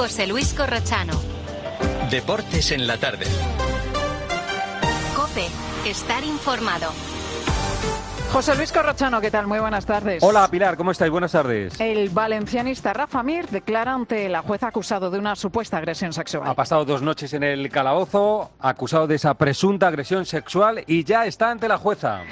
José Luis Corrochano. Deportes en la tarde. COPE. Estar informado. José Luis Corrochano, ¿qué tal? Muy buenas tardes. Hola Pilar, ¿cómo estáis? Buenas tardes. El valencianista Rafa Mir declara ante la jueza acusado de una supuesta agresión sexual. Ha pasado 2 noches en el calabozo, acusado de esa presunta agresión sexual y ya está ante la jueza.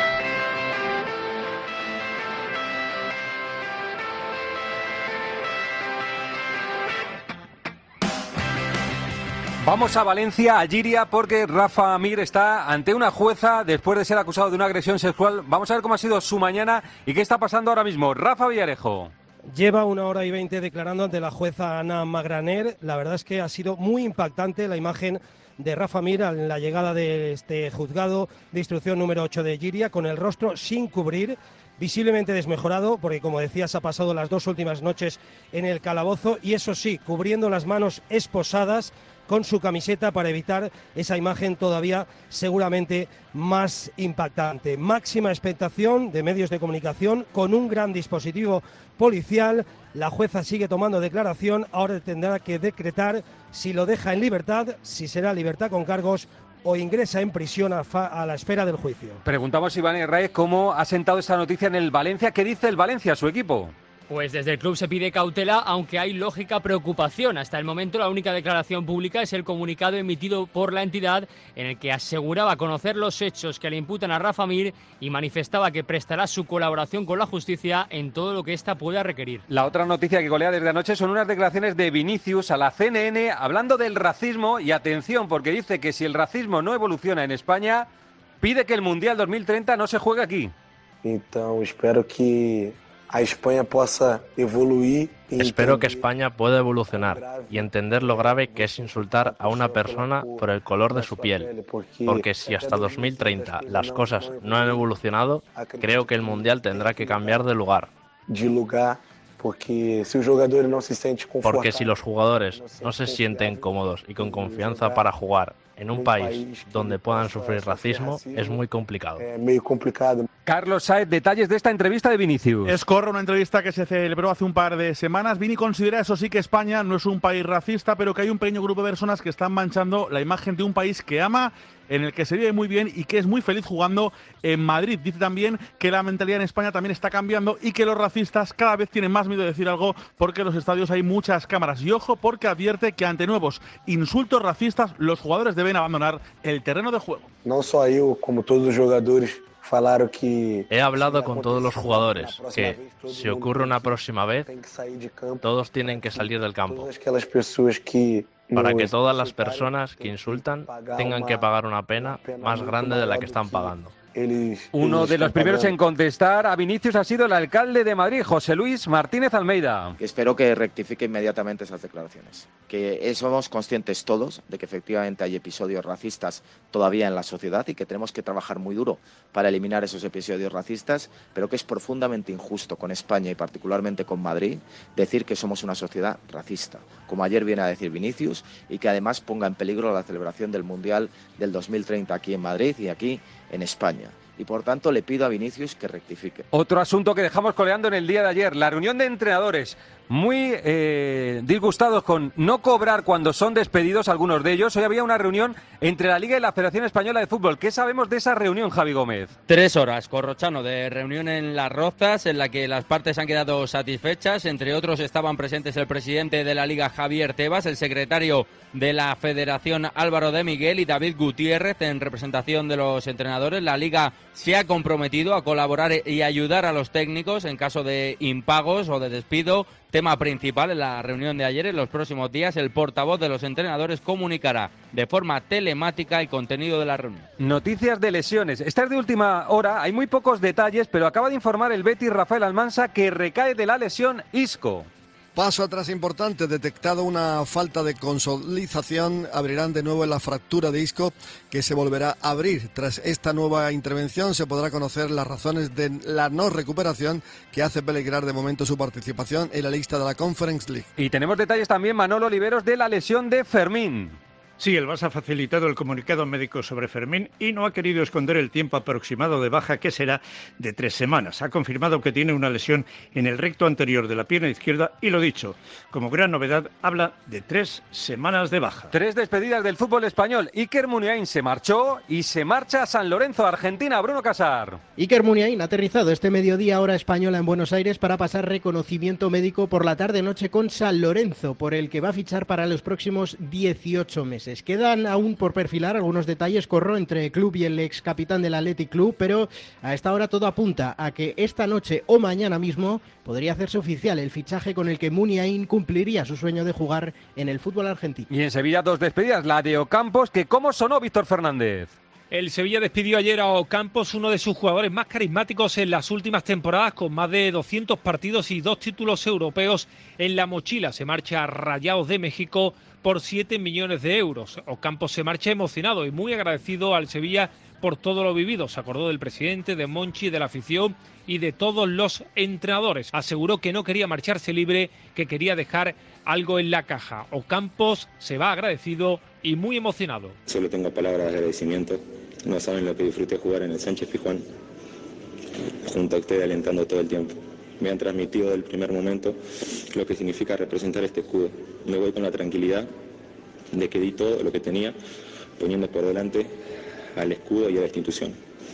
Vamos a Valencia, a Llíria, porque Rafa Mir está ante una jueza después de ser acusado de una agresión sexual. Vamos a ver cómo ha sido su mañana y qué está pasando ahora mismo. Rafa Villarejo. Lleva 1 hora y 20 declarando ante la jueza Ana Magraner. La verdad es que ha sido muy impactante la imagen de Rafa Mir en la llegada de este juzgado de instrucción número 8 de Llíria, con el rostro sin cubrir, visiblemente desmejorado, porque como decías ha pasado las 2 últimas noches en el calabozo, y eso sí, cubriendo las manos esposadas con su camiseta para evitar esa imagen todavía seguramente más impactante. Máxima expectación de medios de comunicación con un gran dispositivo policial. La jueza sigue tomando declaración, ahora tendrá que decretar si lo deja en libertad, si será libertad con cargos o ingresa en prisión a la espera del juicio. Preguntamos a Iván Herraiz cómo ha sentado esta noticia en el Valencia. ¿Qué dice el Valencia, su equipo? Pues desde el club se pide cautela, aunque hay lógica preocupación. Hasta el momento la única declaración pública es el comunicado emitido por la entidad en el que aseguraba conocer los hechos que le imputan a Rafa Mir y manifestaba que prestará su colaboración con la justicia en todo lo que ésta pueda requerir. La otra noticia que golea desde anoche son unas declaraciones de Vinicius a la CNN hablando del racismo y atención, porque dice que si el racismo no evoluciona en España, pide que el Mundial 2030 no se juegue aquí. Entonces espero que a España pueda evoluir. Espero que España pueda evolucionar y entender lo grave que es insultar a una persona por el color de su piel. Porque si hasta 2030 las cosas no han evolucionado, creo que el Mundial tendrá que cambiar de lugar. Porque si los jugadores no se sienten cómodos y con confianza para jugar en un país donde puedan sufrir racismo, es muy complicado. Carlos Saez, detalles de esta entrevista de Vinicius. Es correcto, una entrevista que se celebró hace un par de semanas. Vini considera, eso sí, que España no es un país racista, pero que hay un pequeño grupo de personas que están manchando la imagen de un país que ama, en el que se vive muy bien y que es muy feliz jugando en Madrid. Dice también que la mentalidad en España también está cambiando y que los racistas cada vez tienen más miedo de decir algo porque en los estadios hay muchas cámaras. Y ojo, porque advierte que ante nuevos insultos racistas los jugadores deben abandonar el terreno de juego. No solo yo, como todos los jugadores. He hablado con todos los jugadores que, si ocurre una próxima vez, todos tienen que salir del campo, para que todas las personas que insultan tengan que pagar una pena más grande de la que están pagando. Uno de los primeros en contestar a Vinicius ha sido el alcalde de Madrid, José Luis Martínez Almeida. Espero que rectifique inmediatamente esas declaraciones. Que somos conscientes todos de que efectivamente hay episodios racistas todavía en la sociedad y que tenemos que trabajar muy duro para eliminar esos episodios racistas, pero que es profundamente injusto con España y particularmente con Madrid decir que somos una sociedad racista, como ayer viene a decir Vinicius, y que además ponga en peligro la celebración del Mundial del 2030 aquí en Madrid y aquí en España. Y por tanto le pido a Vinicius que rectifique. Otro asunto que dejamos coleando en el día de ayer, la reunión de entrenadores, muy disgustados con no cobrar cuando son despedidos algunos de ellos. Hoy había una reunión entre la Liga y la Federación Española de Fútbol. ¿Qué sabemos de esa reunión, Javi Gómez? 3 horas, Corrochano, de reunión en Las Rozas, en la que las partes han quedado satisfechas. Entre otros estaban presentes el presidente de la Liga, Javier Tebas, el secretario de la Federación, Álvaro de Miguel, y David Gutiérrez, en representación de los entrenadores. La Liga se ha comprometido a colaborar y ayudar a los técnicos en caso de impagos o de despido. Tema principal en la reunión de ayer. En los próximos días el portavoz de los entrenadores comunicará de forma telemática el contenido de la reunión. Noticias de lesiones. Esta es de última hora, hay muy pocos detalles, pero acaba de informar el Betis Rafael Almansa que recae de la lesión Isco. Paso atrás importante, detectado una falta de consolidación, abrirán de nuevo la fractura de Isco que se volverá a abrir. Tras esta nueva intervención se podrá conocer las razones de la no recuperación que hace peligrar de momento su participación en la lista de la Conference League. Y tenemos detalles también, Manolo Oliveros, de la lesión de Fermín. Sí, el Barça ha facilitado el comunicado médico sobre Fermín y no ha querido esconder el tiempo aproximado de baja, que será de 3 semanas. Ha confirmado que tiene una lesión en el recto anterior de la pierna izquierda y, lo dicho, como gran novedad, habla de 3 semanas de baja. 3 despedidas del fútbol español. Iker Muniain se marchó y se marcha a San Lorenzo, Argentina. Bruno Casar. Iker Muniain ha aterrizado este mediodía hora española en Buenos Aires para pasar reconocimiento médico por la tarde-noche con San Lorenzo, por el que va a fichar para los próximos 18 meses. Quedan aún por perfilar algunos detalles, Corro, entre el club y el ex capitán del Athletic Club, pero a esta hora todo apunta a que esta noche o mañana mismo podría hacerse oficial el fichaje con el que Muniain cumpliría su sueño de jugar en el fútbol argentino. Y en Sevilla 2 despedidas, la de Ocampos, que ¿cómo sonó Víctor Fernández? El Sevilla despidió ayer a Ocampos, uno de sus jugadores más carismáticos en las últimas temporadas, con más de 200 partidos y 2 títulos europeos en la mochila. Se marcha a Rayados de México por 7 millones de euros. Ocampos se marcha emocionado y muy agradecido al Sevilla por todo lo vivido. Se acordó del presidente, de Monchi, de la afición y de todos los entrenadores. Aseguró que no quería marcharse libre, que quería dejar algo en la caja. Ocampos se va agradecido y muy emocionado. Solo tengo palabras de agradecimiento. No saben lo que disfruté jugar en el Sánchez Pizjuán, junto a ustedes, alentando todo el tiempo. Me han transmitido del primer momento lo que significa representar este escudo. Me voy con la tranquilidad de que di todo lo que tenía, poniendo por delante al escudo y a la institución.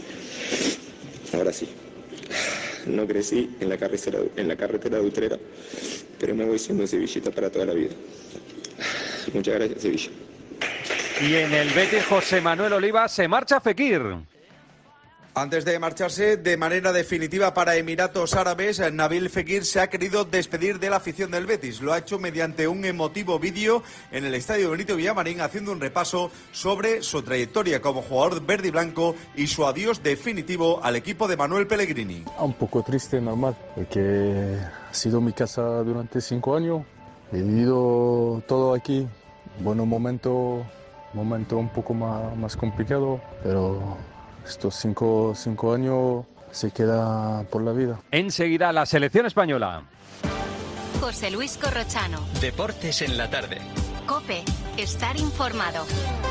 Ahora sí, no crecí en la carretera de Utrera, pero me voy siendo sevillista para toda la vida. Muchas gracias, Sevilla. Y en el Betis, José Manuel Oliva se marcha a Fekir. Antes de marcharse de manera definitiva para Emiratos Árabes, Nabil Fekir se ha querido despedir de la afición del Betis. Lo ha hecho mediante un emotivo vídeo en el estadio Benito Villamarín, haciendo un repaso sobre su trayectoria como jugador verde y blanco y su adiós definitivo al equipo de Manuel Pellegrini. Un poco triste, normal, porque ha sido mi casa durante 5 años. He vivido todo aquí. Bueno, un momento un poco más complicado, pero estos 5 años se queda por la vida. Enseguida la selección española. José Luis Corrochano. Deportes en la tarde. COPE. Estar informado.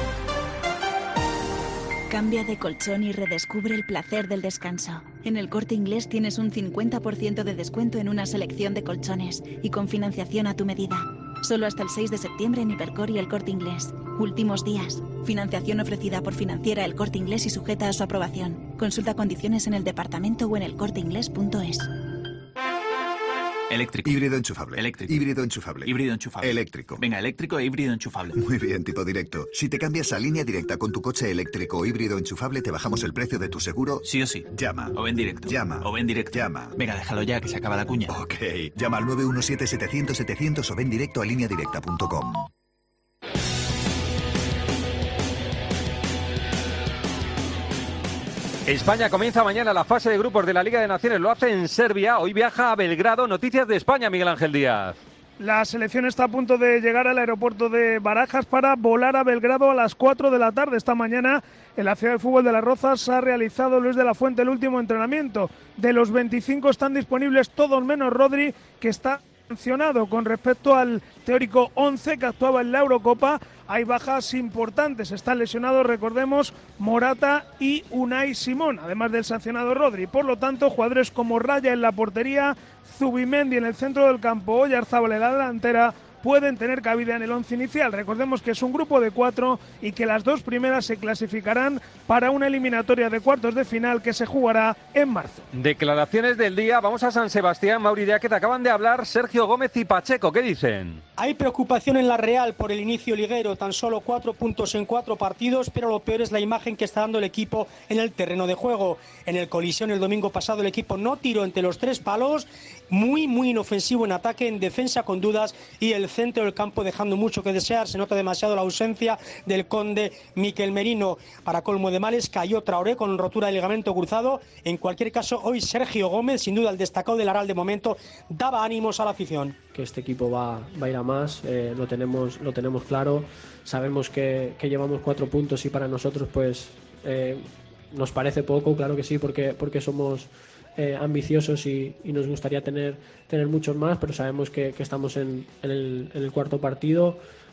Cambia de colchón y redescubre el placer del descanso. En El Corte Inglés tienes un 50% de descuento en una selección de colchones y con financiación a tu medida. Solo hasta el 6 de septiembre en Hipercor y El Corte Inglés. Últimos días. Financiación ofrecida por Financiera El Corte Inglés y sujeta a su aprobación. Consulta condiciones en el departamento o en elcorteinglés.es. Eléctrico. Híbrido enchufable. Eléctrico. Híbrido enchufable. Híbrido enchufable. Eléctrico. Venga, eléctrico e híbrido enchufable. Muy bien, tipo directo. Si te cambias a Línea Directa con tu coche eléctrico o híbrido enchufable, te bajamos el precio de tu seguro. Sí o sí. Llama. O ven directo. Llama. O ven directo. Llama. Venga, déjalo ya, que se acaba la cuña. Ok. Llama al 917-700-700 o ven directo a lineadirecta.com. España comienza mañana la fase de grupos de la Liga de Naciones. Lo hace en Serbia. Hoy viaja a Belgrado. Noticias de España, Miguel Ángel Díaz. La selección está a punto de llegar al aeropuerto de Barajas para volar a Belgrado a las 4 de la tarde. Esta mañana en la ciudad de fútbol de Las Rozas ha realizado Luis de la Fuente el último entrenamiento. De los 25 están disponibles todos menos Rodri, que está sancionado. Con respecto al teórico 11 que actuaba en la Eurocopa, hay bajas importantes. Están lesionados, recordemos, Morata y Unai Simón, además del sancionado Rodri. Por lo tanto, jugadores como Raya en la portería, Zubimendi en el centro del campo, Oyarzábal en la delantera, pueden tener cabida en el 11 inicial. Recordemos que es un grupo de 4 y que las 2 primeras se clasificarán para una eliminatoria de cuartos de final que se jugará en marzo. Declaraciones del día. Vamos a San Sebastián, Mauri Díaz, que te acaban de hablar Sergio Gómez y Pacheco. ¿Qué dicen? Hay preocupación en la Real por el inicio liguero, tan solo 4 puntos en 4 partidos, pero lo peor es la imagen que está dando el equipo en el terreno de juego. En el Colisión el domingo pasado el equipo no tiró entre los 3 palos, muy inofensivo en ataque, en defensa con dudas y el centro del campo dejando mucho que desear. Se nota demasiado la ausencia del conde Miquel Merino. Para colmo de males cayó Traoré con rotura de ligamento cruzado. En cualquier caso, hoy Sergio Gómez, sin duda el destacado del Aral de momento, daba ánimos a la afición. Que este equipo va a ir a más, lo tenemos claro. Sabemos que llevamos 4 puntos y para nosotros pues nos parece poco, claro que sí, porque somos ambiciosos y nos gustaría tener muchos más, pero sabemos que estamos en el cuarto partido.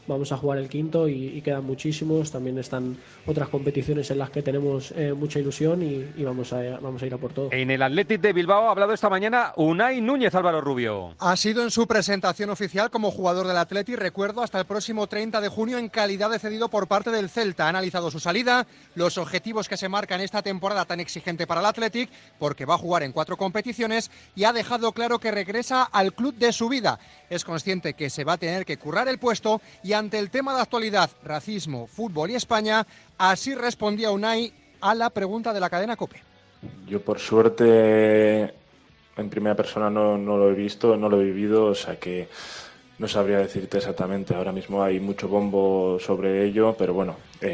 vamos a jugar el quinto y quedan muchísimos. También están otras competiciones en las que tenemos mucha ilusión y vamos a ir a por todo. En el Athletic de Bilbao ha hablado esta mañana Unai Núñez, Álvaro Rubio. Ha sido en su presentación oficial como jugador del Athletic, recuerdo, hasta el próximo 30 de junio en calidad de cedido por parte del Celta. Ha analizado su salida, los objetivos que se marcan esta temporada tan exigente para el Athletic, porque va a jugar en 4 competiciones, y ha dejado claro que regresa al club de su vida. Es consciente que se va a tener que currar el puesto y ante el tema de actualidad, racismo, fútbol y España, así respondía Unai a la pregunta de la cadena COPE. Yo por suerte en primera persona no lo he visto, no lo he vivido, o sea que no sabría decirte exactamente. Ahora mismo hay mucho bombo sobre ello, pero bueno,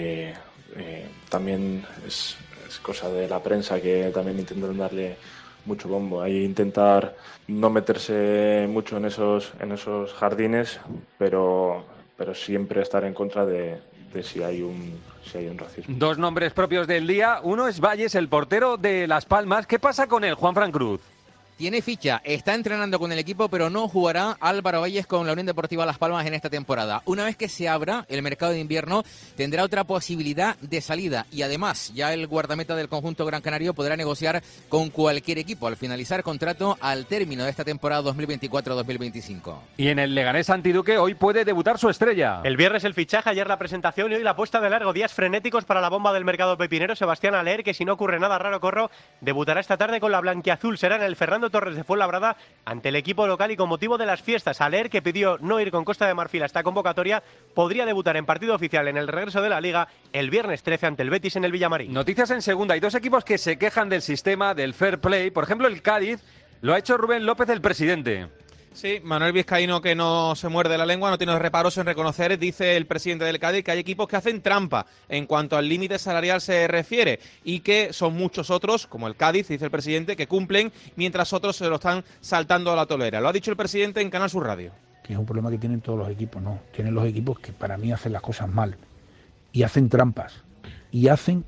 también es cosa de la prensa que también intentan darle mucho bombo. Hay intentar no meterse mucho en esos jardines, pero siempre estar en contra de si hay un racismo. 2 nombres propios del día. Uno es Valles, el portero de Las Palmas. ¿Qué pasa con él, Juanfran Cruz? Tiene ficha, está entrenando con el equipo, pero no jugará Álvaro Valles con la Unión Deportiva Las Palmas en esta temporada. Una vez que se abra el mercado de invierno, tendrá otra posibilidad de salida. Y además, ya el guardameta del conjunto gran canario podrá negociar con cualquier equipo al finalizar contrato al término de esta temporada 2024-2025. Y en el Leganés Antiduque hoy puede debutar su estrella. El viernes el fichaje, ayer la presentación y hoy la puesta de largo. Días frenéticos para la bomba del mercado pepinero. Sebastián Aller, que si no ocurre nada raro, debutará esta tarde con la blanquiazul. Será en el Fernando Torres de Fuenlabrada ante el equipo local y con motivo de las fiestas. Aller, que pidió no ir con Costa de Marfil a esta convocatoria, podría debutar en partido oficial en el regreso de la Liga el viernes 13 ante el Betis en el Villamarín. Noticias en segunda. Hay 2 equipos que se quejan del sistema del fair play. Por ejemplo, el Cádiz lo ha hecho Rubén López, el presidente. Sí, Manuel Vizcaíno, que no se muerde la lengua, no tiene reparos en reconocer, dice el presidente del Cádiz, que hay equipos que hacen trampa en cuanto al límite salarial se refiere y que son muchos otros, como el Cádiz, dice el presidente, que cumplen mientras otros se lo están saltando a la tolera. Lo ha dicho el presidente en Canal Sur Radio. Que es un problema que tienen todos los equipos, no. Tienen los equipos que para mí hacen las cosas mal y hacen trampas. Y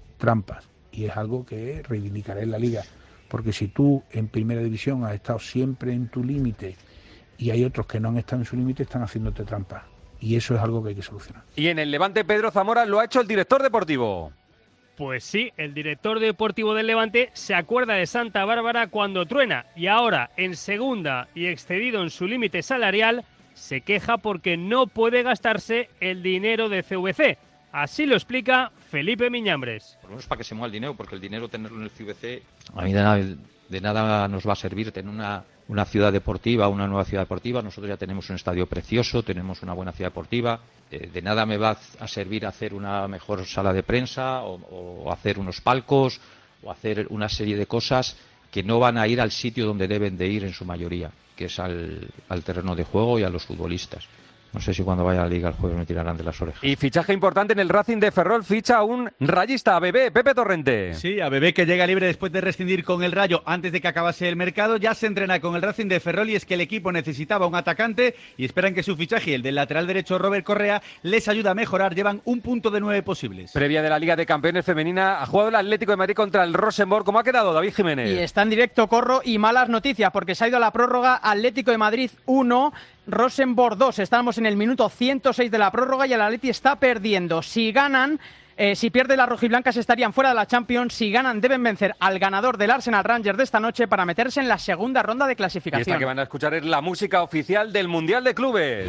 es algo que reivindicaré en la Liga. Porque si tú en primera división has estado siempre en tu límite y hay otros que no han estado en su límite, están haciéndote trampas. Y eso es algo que hay que solucionar. Y en el Levante, Pedro Zamora lo ha hecho el director deportivo. Pues sí, el director deportivo del Levante se acuerda de Santa Bárbara cuando truena y ahora en segunda y excedido en su límite salarial se queja porque no puede gastarse el dinero de CVC. Así lo explica Felipe Miñambres. Por lo menos para que se mueva el dinero, porque el dinero tenerlo en el CVC a mí de nada nos va a servir tener una ciudad deportiva, una nueva ciudad deportiva. Nosotros ya tenemos un estadio precioso, tenemos una buena ciudad deportiva. De nada me va a servir hacer una mejor sala de prensa o hacer unos palcos o hacer una serie de cosas que no van a ir al sitio donde deben de ir en su mayoría, que es al terreno de juego y a los futbolistas. No sé si cuando vaya a la Liga el jueves me tirarán de las orejas. Y fichaje importante en el Racing de Ferrol, ficha a un rayista, a Bebé, Pepe Torrente. Sí, a Bebé, que llega libre después de rescindir con el Rayo antes de que acabase el mercado. Ya se entrena con el Racing de Ferrol y es que el equipo necesitaba un atacante y esperan que su fichaje y el del lateral derecho Robert Correa les ayude a mejorar. Llevan 1 punto de 9 posibles. Previa de la Liga de Campeones femenina, ha jugado el Atlético de Madrid contra el Rosenborg. ¿Cómo ha quedado, David Jiménez? Y está en directo, Corro, y malas noticias porque se ha ido a la prórroga. Atlético de Madrid 1, Rosenborg 2. Estamos en el minuto 106 de la prórroga y el Atleti está perdiendo. Si ganan, si pierde las rojiblancas estarían fuera de la Champions. Si ganan, deben vencer al ganador del Arsenal Rangers de esta noche para meterse en la segunda ronda de clasificación. Y esta que van a escuchar es la música oficial del Mundial de Clubes.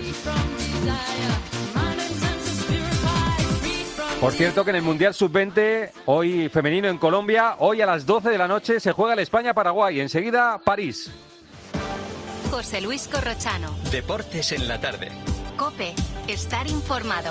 Por cierto que en el Mundial Sub-20, hoy femenino en Colombia, hoy a las 12 de la noche se juega el España-Paraguay. Enseguida, París. José Luis Corrochano. Deportes en la tarde. COPE. Estar informado.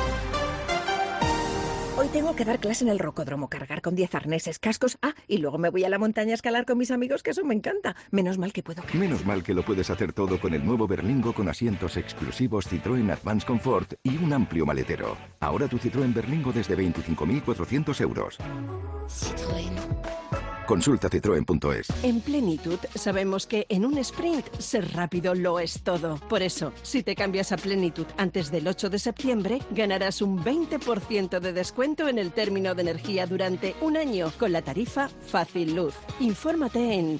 Hoy tengo que dar clase en el rocódromo, cargar con 10 arneses, cascos. Y luego me voy a la montaña a escalar con mis amigos, que eso me encanta. Menos mal que puedo. Menos mal que lo puedes hacer todo con el nuevo Berlingo con asientos exclusivos Citroën Advance Comfort y un amplio maletero. Ahora tu Citroën Berlingo desde 25.400 euros. Citroën. Consulta citroen.es. En Plenitud sabemos que en un sprint ser rápido lo es todo. Por eso, si te cambias a Plenitud antes del 8 de septiembre, ganarás un 20% de descuento en el término de energía durante un año con la tarifa Fácil Luz. Infórmate en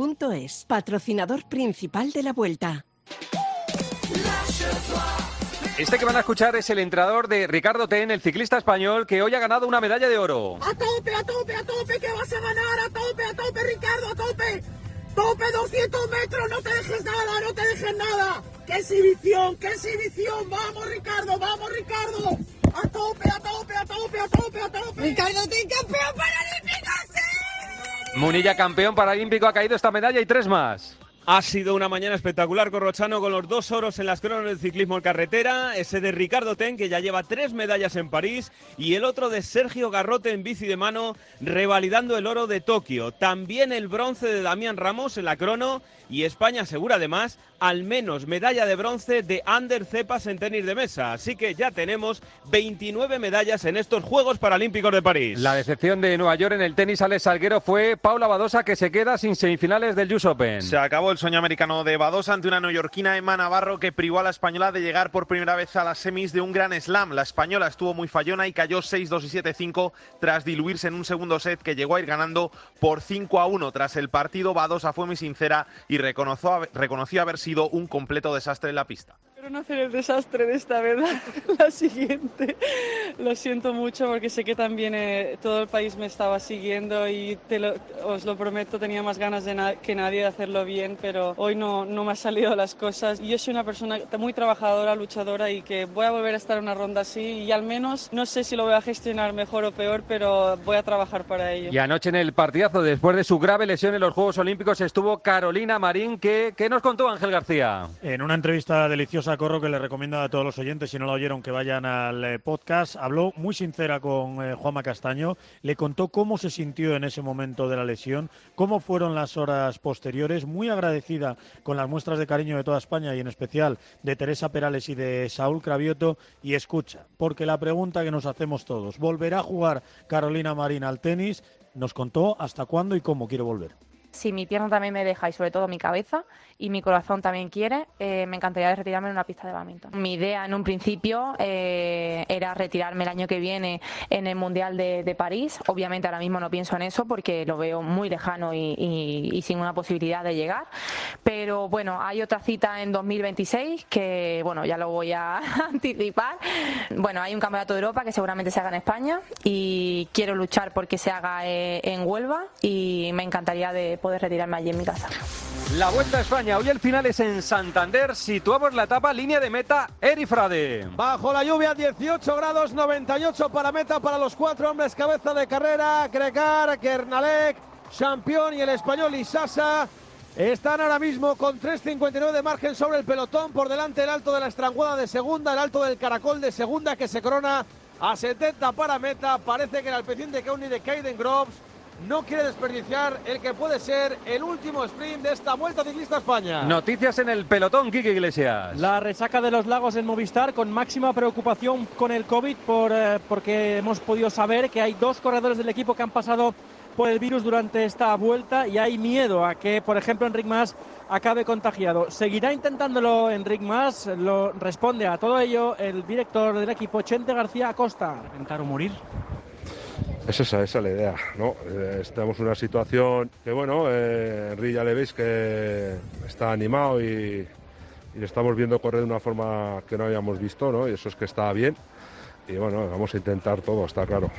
eniplenitud.es. Patrocinador principal de la Vuelta. Este que van a escuchar es el entrenador de Ricardo Ten, el ciclista español, que hoy ha ganado una medalla de oro. ¡A tope, a tope, a tope! ¡Que vas a ganar! ¡A tope, Ricardo, a tope! ¡Tope 200 metros! ¡No te dejes nada, no te dejes nada! ¡Qué exhibición, qué exhibición! ¡Vamos, Ricardo, vamos, Ricardo! ¡A tope, a tope, a tope, a tope, a tope! ¡Ricardo, ten campeón paralímpico! ¡Sí! Munilla, campeón paralímpico, ha caído esta medalla y 3 más. Ha sido una mañana espectacular, Corrochano, con los 2 oros en las cronos del ciclismo en carretera, ese de Ricardo Ten, que ya lleva 3 medallas en París, y el otro de Sergio Garrote en bici de mano, revalidando el oro de Tokio. También el bronce de Damián Ramos en la crono, y España asegura además al menos medalla de bronce de Ander Cepas en tenis de mesa. Así que ya tenemos 29 medallas en estos Juegos Paralímpicos de París. La decepción de Nueva York en el tenis Alex Salguero fue Paula Badosa, que se queda sin semifinales del US Open. Se acabó el sueño americano de Badosa ante una neoyorquina, Emma Navarro, que privó a la española de llegar por primera vez a las semis de un Grand Slam. La española estuvo muy fallona y cayó 6-2 y 7-5 tras diluirse en un segundo set que llegó a ir ganando por 5-1. Tras el partido, Badosa fue muy sincera y reconoció haber sido un completo desastre en la pista. Espero no hacer el desastre de esta vez, la siguiente. Lo siento mucho porque sé que también todo el país me estaba siguiendo y os lo prometo, tenía más ganas que nadie de hacerlo bien, pero hoy no me han salido las cosas. Yo soy una persona muy trabajadora, luchadora, y que voy a volver a estar en una ronda así, y al menos no sé si lo voy a gestionar mejor o peor, pero voy a trabajar para ello. Y anoche en el partidazo, después de su grave lesión en los Juegos Olímpicos, estuvo Carolina Marín. ¿Qué nos contó Ángel García? En una entrevista deliciosa, Corro, que le recomiendo a todos los oyentes, si no la oyeron, que vayan al podcast, habló muy sincera con Juanma Castaño, le contó cómo se sintió en ese momento de la lesión, cómo fueron las horas posteriores, muy agradecida con las muestras de cariño de toda España y en especial de Teresa Perales y de Saúl Cravioto. Y escucha, porque la pregunta que nos hacemos todos, ¿volverá a jugar Carolina Marín al tenis? Nos contó hasta cuándo y cómo quiere volver. Si mi pierna también me deja, y sobre todo mi cabeza, y mi corazón también quiere, me encantaría retirarme en una pista de bádminton. Mi idea en un principio era retirarme el año que viene en el Mundial de París. Obviamente ahora mismo no pienso en eso porque lo veo muy lejano y sin una posibilidad de llegar. Pero bueno, hay otra cita en 2026 que, bueno, ya lo voy a anticipar. Bueno, hay un campeonato de Europa que seguramente se haga en España y quiero luchar porque se haga en Huelva, y me encantaría de poder retirarme allí en mi casa. La Vuelta a España, hoy el final es en Santander. Situamos la etapa, línea de meta, Eri Frade. Bajo la lluvia, 18 grados, 98 para meta para los 4 hombres cabeza de carrera. Gregar, Kernalek, Champion y el español Isasa. Están ahora mismo con 3.59 de margen sobre el pelotón. Por delante el Alto de la Estranguada de segunda, el Alto del Caracol de segunda, que se corona a 70 para meta. Parece que el Alpecin de Keuni de Kaiden Groves no quiere desperdiciar el que puede ser el último sprint de esta Vuelta Ciclista a España. Noticias en el pelotón, Quique Iglesias. La resaca de los Lagos en Movistar, con máxima preocupación con el COVID, porque hemos podido saber que hay 2 corredores del equipo que han pasado por el virus durante esta vuelta, y hay miedo a que, por ejemplo, Enric Mas acabe contagiado. ¿Seguirá intentándolo Enric Mas? Lo responde a todo ello el director del equipo, Chente García Acosta. ¿Intentar o morir? Esa es la idea, ¿no? Estamos en una situación que, bueno, Enric ya le veis que está animado y le estamos viendo correr de una forma que no habíamos visto, ¿no? Y eso es que está bien. Y bueno, vamos a intentar todo, está claro.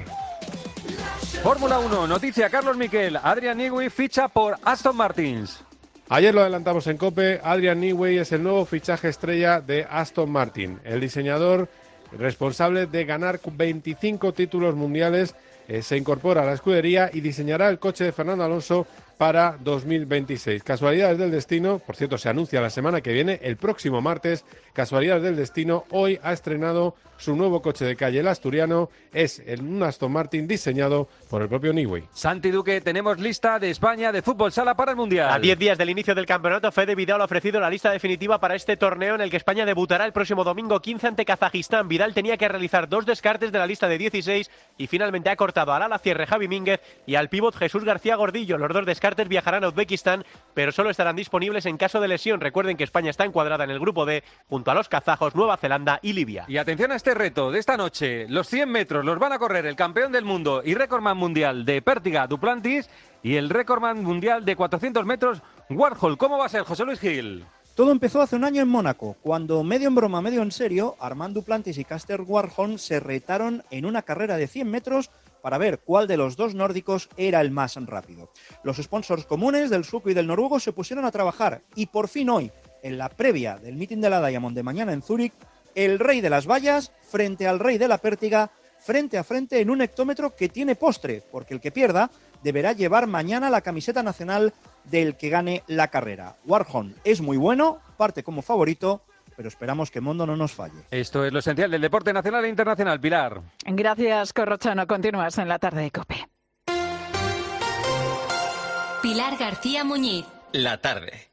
Fórmula 1, noticia, Carlos Miquel. Adrian Newey ficha por Aston Martin. Ayer lo adelantamos en COPE, Adrian Newey es el nuevo fichaje estrella de Aston Martin. El diseñador responsable de ganar 25 títulos mundiales se incorpora a la escudería y diseñará el coche de Fernando Alonso para 2026. Casualidades del destino, por cierto, se anuncia la semana que viene, el próximo martes. Casualidades del destino, hoy ha estrenado su nuevo coche de calle, el asturiano. Es un Aston Martin diseñado por el propio Newey. Santi Duque, tenemos lista de España de fútbol sala para el Mundial. A 10 días del inicio del campeonato, Fede Vidal ha ofrecido la lista definitiva para este torneo, en el que España debutará el próximo domingo 15 ante Kazajistán. Vidal tenía que realizar 2 descartes de la lista de 16 y finalmente ha cortado al ala cierre Javi Mínguez y al pívot Jesús García Gordillo. Los 2 descartes viajarán a Uzbekistán, pero solo estarán disponibles en caso de lesión. Recuerden que España está encuadrada en el grupo D junto a los kazajos, Nueva Zelanda y Libia. Y atención a este reto de esta noche. Los 100 metros los van a correr el campeón del mundo y récordman mundial de Pértiga, Duplantis, y el récordman mundial de 400 metros, Warhol. ¿Cómo va a ser, José Luis Gil? Todo empezó hace un año en Mónaco, cuando, medio en broma, medio en serio, Armand Duplantis y Casper Warholm se retaron en una carrera de 100 metros para ver cuál de los dos nórdicos era el más rápido. Los sponsors comunes del sueco y del noruego se pusieron a trabajar y por fin hoy, en la previa del meeting de la Diamond de mañana en Zúrich, el rey de las vallas frente al rey de la pértiga, frente a frente en un hectómetro que tiene postre, porque el que pierda deberá llevar mañana la camiseta nacional del que gane la carrera. Warholm es muy bueno, parte como favorito, pero esperamos que Mondo no nos falle. Esto es lo esencial del deporte nacional e internacional. Pilar. Gracias, Corrochano. Continúas en la tarde de COPE. Pilar García Muñiz. La tarde.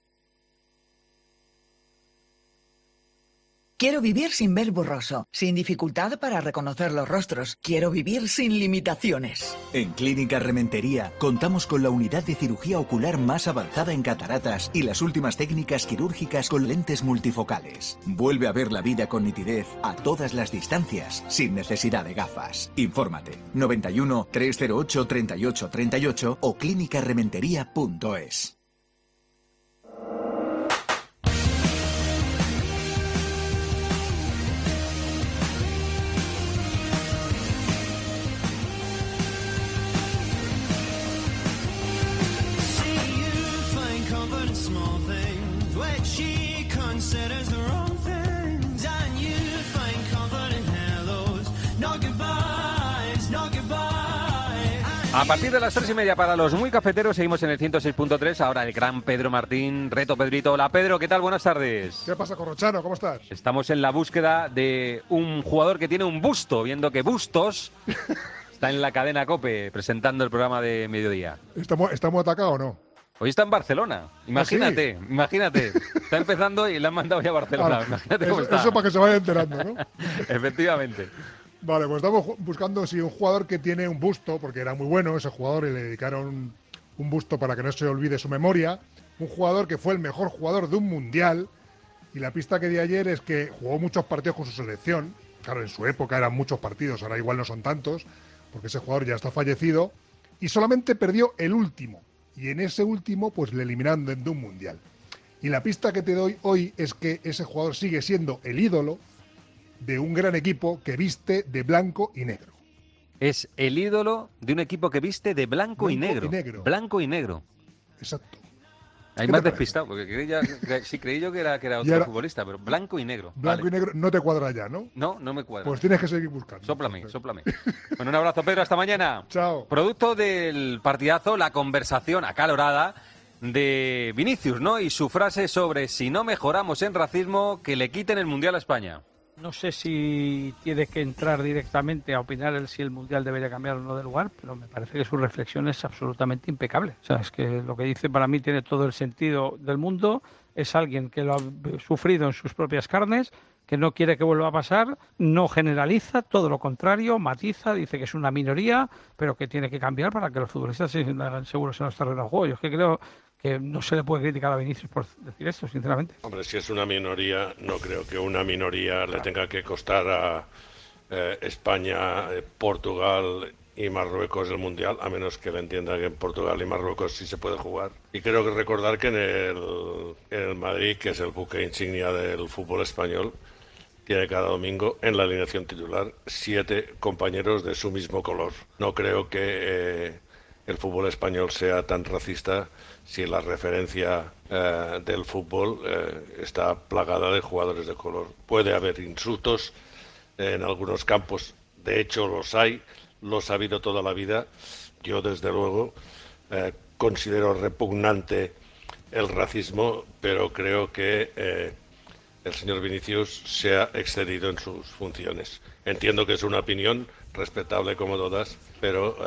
Quiero vivir sin ver borroso, sin dificultad para reconocer los rostros. Quiero vivir sin limitaciones. En Clínica Rementería contamos con la unidad de cirugía ocular más avanzada en cataratas y las últimas técnicas quirúrgicas con lentes multifocales. Vuelve a ver la vida con nitidez a todas las distancias, sin necesidad de gafas. Infórmate 91 308 38 38 o clínicarementería.es. A partir de las 3:30 para los muy cafeteros seguimos en el 106.3. Ahora el gran Pedro Martín. Reto Pedrito. Hola Pedro, ¿qué tal? Buenas tardes. ¿Qué pasa, Corrochano? ¿Cómo estás? Estamos en la búsqueda de un jugador que tiene un busto, viendo que Bustos está en la cadena COPE presentando el programa de mediodía. ¿Está muy atacado o no? Hoy está en Barcelona. Imagínate, ¿Ah, sí? Imagínate. Está empezando y le han mandado ya a Barcelona. Ahora, Imagínate cómo está. Eso para que se vaya enterando, ¿no? Efectivamente. Vale, pues estamos buscando un jugador que tiene un busto, porque era muy bueno ese jugador y le dedicaron un busto para que no se olvide su memoria. Un jugador que fue el mejor jugador de un mundial. Y la pista que di ayer es que jugó muchos partidos con su selección. Claro, en su época eran muchos partidos, ahora igual no son tantos, porque ese jugador ya está fallecido. Y solamente perdió el último. Y en ese último, pues le eliminaron de un mundial. Y la pista que te doy hoy es que ese jugador sigue siendo el ídolo de un gran equipo que viste de blanco y negro. Es el ídolo de un equipo que viste de blanco y negro. Blanco y negro. Exacto. Hay más despistado, porque creí yo que era otro futbolista, pero blanco y negro. Blanco y negro no te cuadra ya, ¿no? No, no me cuadra. Pues tienes que seguir buscando. Sóplame. Bueno, un abrazo, Pedro, hasta mañana. Chao. Producto del partidazo, la conversación acalorada de Vinicius, ¿no? Y su frase sobre si no mejoramos en racismo, que le quiten el Mundial a España. No sé si tiene que entrar directamente a opinar si el Mundial debería cambiar o no de lugar, pero me parece que su reflexión es absolutamente impecable. O sea, es que lo que dice para mí tiene todo el sentido del mundo. Es alguien que lo ha sufrido en sus propias carnes, que no quiere que vuelva a pasar, no generaliza, todo lo contrario, matiza, dice que es una minoría, pero que tiene que cambiar para que los futbolistas se sientan seguros en los terrenos de juego. Yo es que creo que no se le puede criticar a Vinicius por decir esto, sinceramente. Hombre, si es una minoría, no creo que una minoría le tenga que costar a España, Portugal y Marruecos el Mundial, a menos que le entienda que en Portugal y Marruecos sí se puede jugar. Y creo que recordar que en el Madrid, que es el buque insignia del fútbol español, tiene cada domingo en la alineación titular 7 compañeros de su mismo color. No creo que el fútbol español sea tan racista si la referencia del fútbol está plagada de jugadores de color. Puede haber insultos en algunos campos, de hecho los ha habido toda la vida. Yo desde luego considero repugnante el racismo, pero creo que el señor Vinicius se ha excedido en sus funciones. Entiendo que es una opinión respetable como todas, pero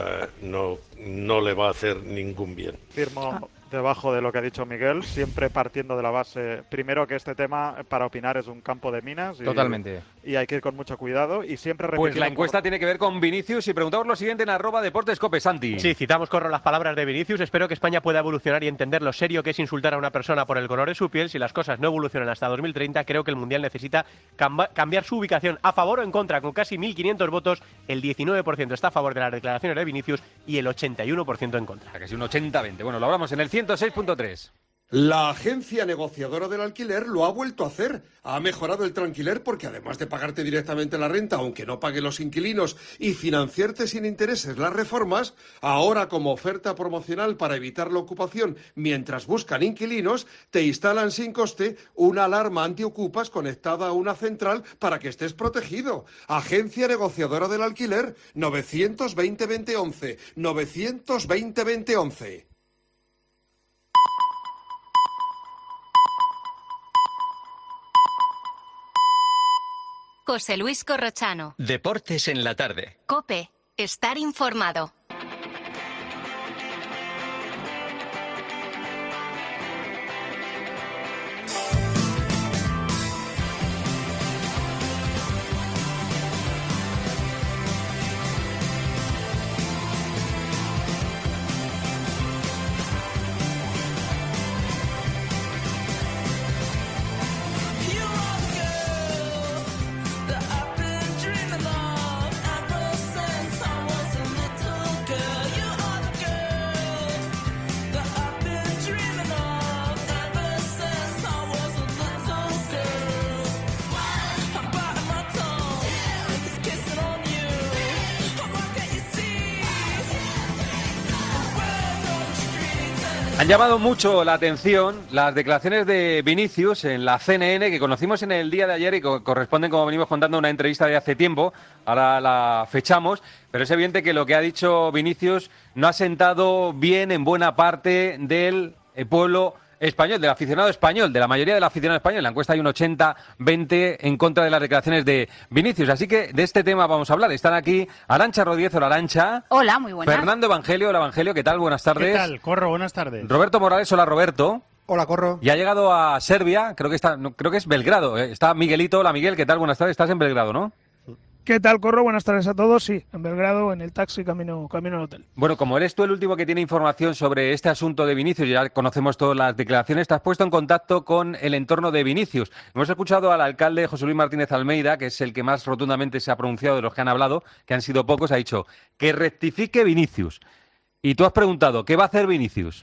no le va a hacer ningún bien. Firmo debajo de lo que ha dicho Miguel, siempre partiendo de la base, primero que este tema para opinar es un campo de minas. Totalmente. Y hay que ir con mucho cuidado y siempre Pues la encuesta tiene que ver con Vinicius y preguntamos lo siguiente en @deportescope, Santi. Sí, citamos las palabras de Vinicius. Espero que España pueda evolucionar y entender lo serio que es insultar a una persona por el color de su piel. Si las cosas no evolucionan hasta 2030, creo que el Mundial necesita cambiar su ubicación a favor o en contra. Con casi 1.500 votos, el 19% está a favor de las declaraciones de Vinicius y el 81% en contra. Casi un 80-20. Bueno, lo hablamos en el 106.3. La agencia negociadora del alquiler lo ha vuelto a hacer. Ha mejorado el tranquiler porque además de pagarte directamente la renta, aunque no paguen los inquilinos, y financiarte sin intereses las reformas, ahora como oferta promocional para evitar la ocupación mientras buscan inquilinos, te instalan sin coste una alarma antiocupas conectada a una central para que estés protegido. Agencia negociadora del alquiler, 920-2011, 920-2011. José Luis Corrochano. Deportes en la tarde. COPE. Estar informado. Han llamado mucho la atención las declaraciones de Vinicius en la CNN, que conocimos en el día de ayer y corresponden, como venimos contando, a una entrevista de hace tiempo. Ahora la fechamos, pero es evidente que lo que ha dicho Vinicius no ha sentado bien en buena parte del pueblo español, del aficionado español, de la mayoría del aficionado español. En la encuesta hay un 80-20 en contra de las declaraciones de Vinicius. Así que de este tema vamos a hablar. Están aquí Arantxa Rodríguez. Hola, Arantxa. Hola, muy buenas. Fernando Evangelio. Hola, Evangelio. ¿Qué tal? Buenas tardes. ¿Qué tal, Corro? Buenas tardes. Roberto Morales. Hola, Roberto. Hola, Corro. Y ha llegado a Serbia, creo que es Belgrado. Está Miguelito. Hola, Miguel. ¿Qué tal? Buenas tardes. Estás en Belgrado, ¿no? ¿Qué tal, Corro? Buenas tardes a todos. Sí, en Belgrado, en el taxi, camino al hotel. Bueno, como eres tú el último que tiene información sobre este asunto de Vinicius, ya conocemos todas las declaraciones, te has puesto en contacto con el entorno de Vinicius. Hemos escuchado al alcalde José Luis Martínez Almeida, que es el que más rotundamente se ha pronunciado de los que han hablado, que han sido pocos, ha dicho que rectifique Vinicius. Y tú has preguntado, ¿qué va a hacer Vinicius?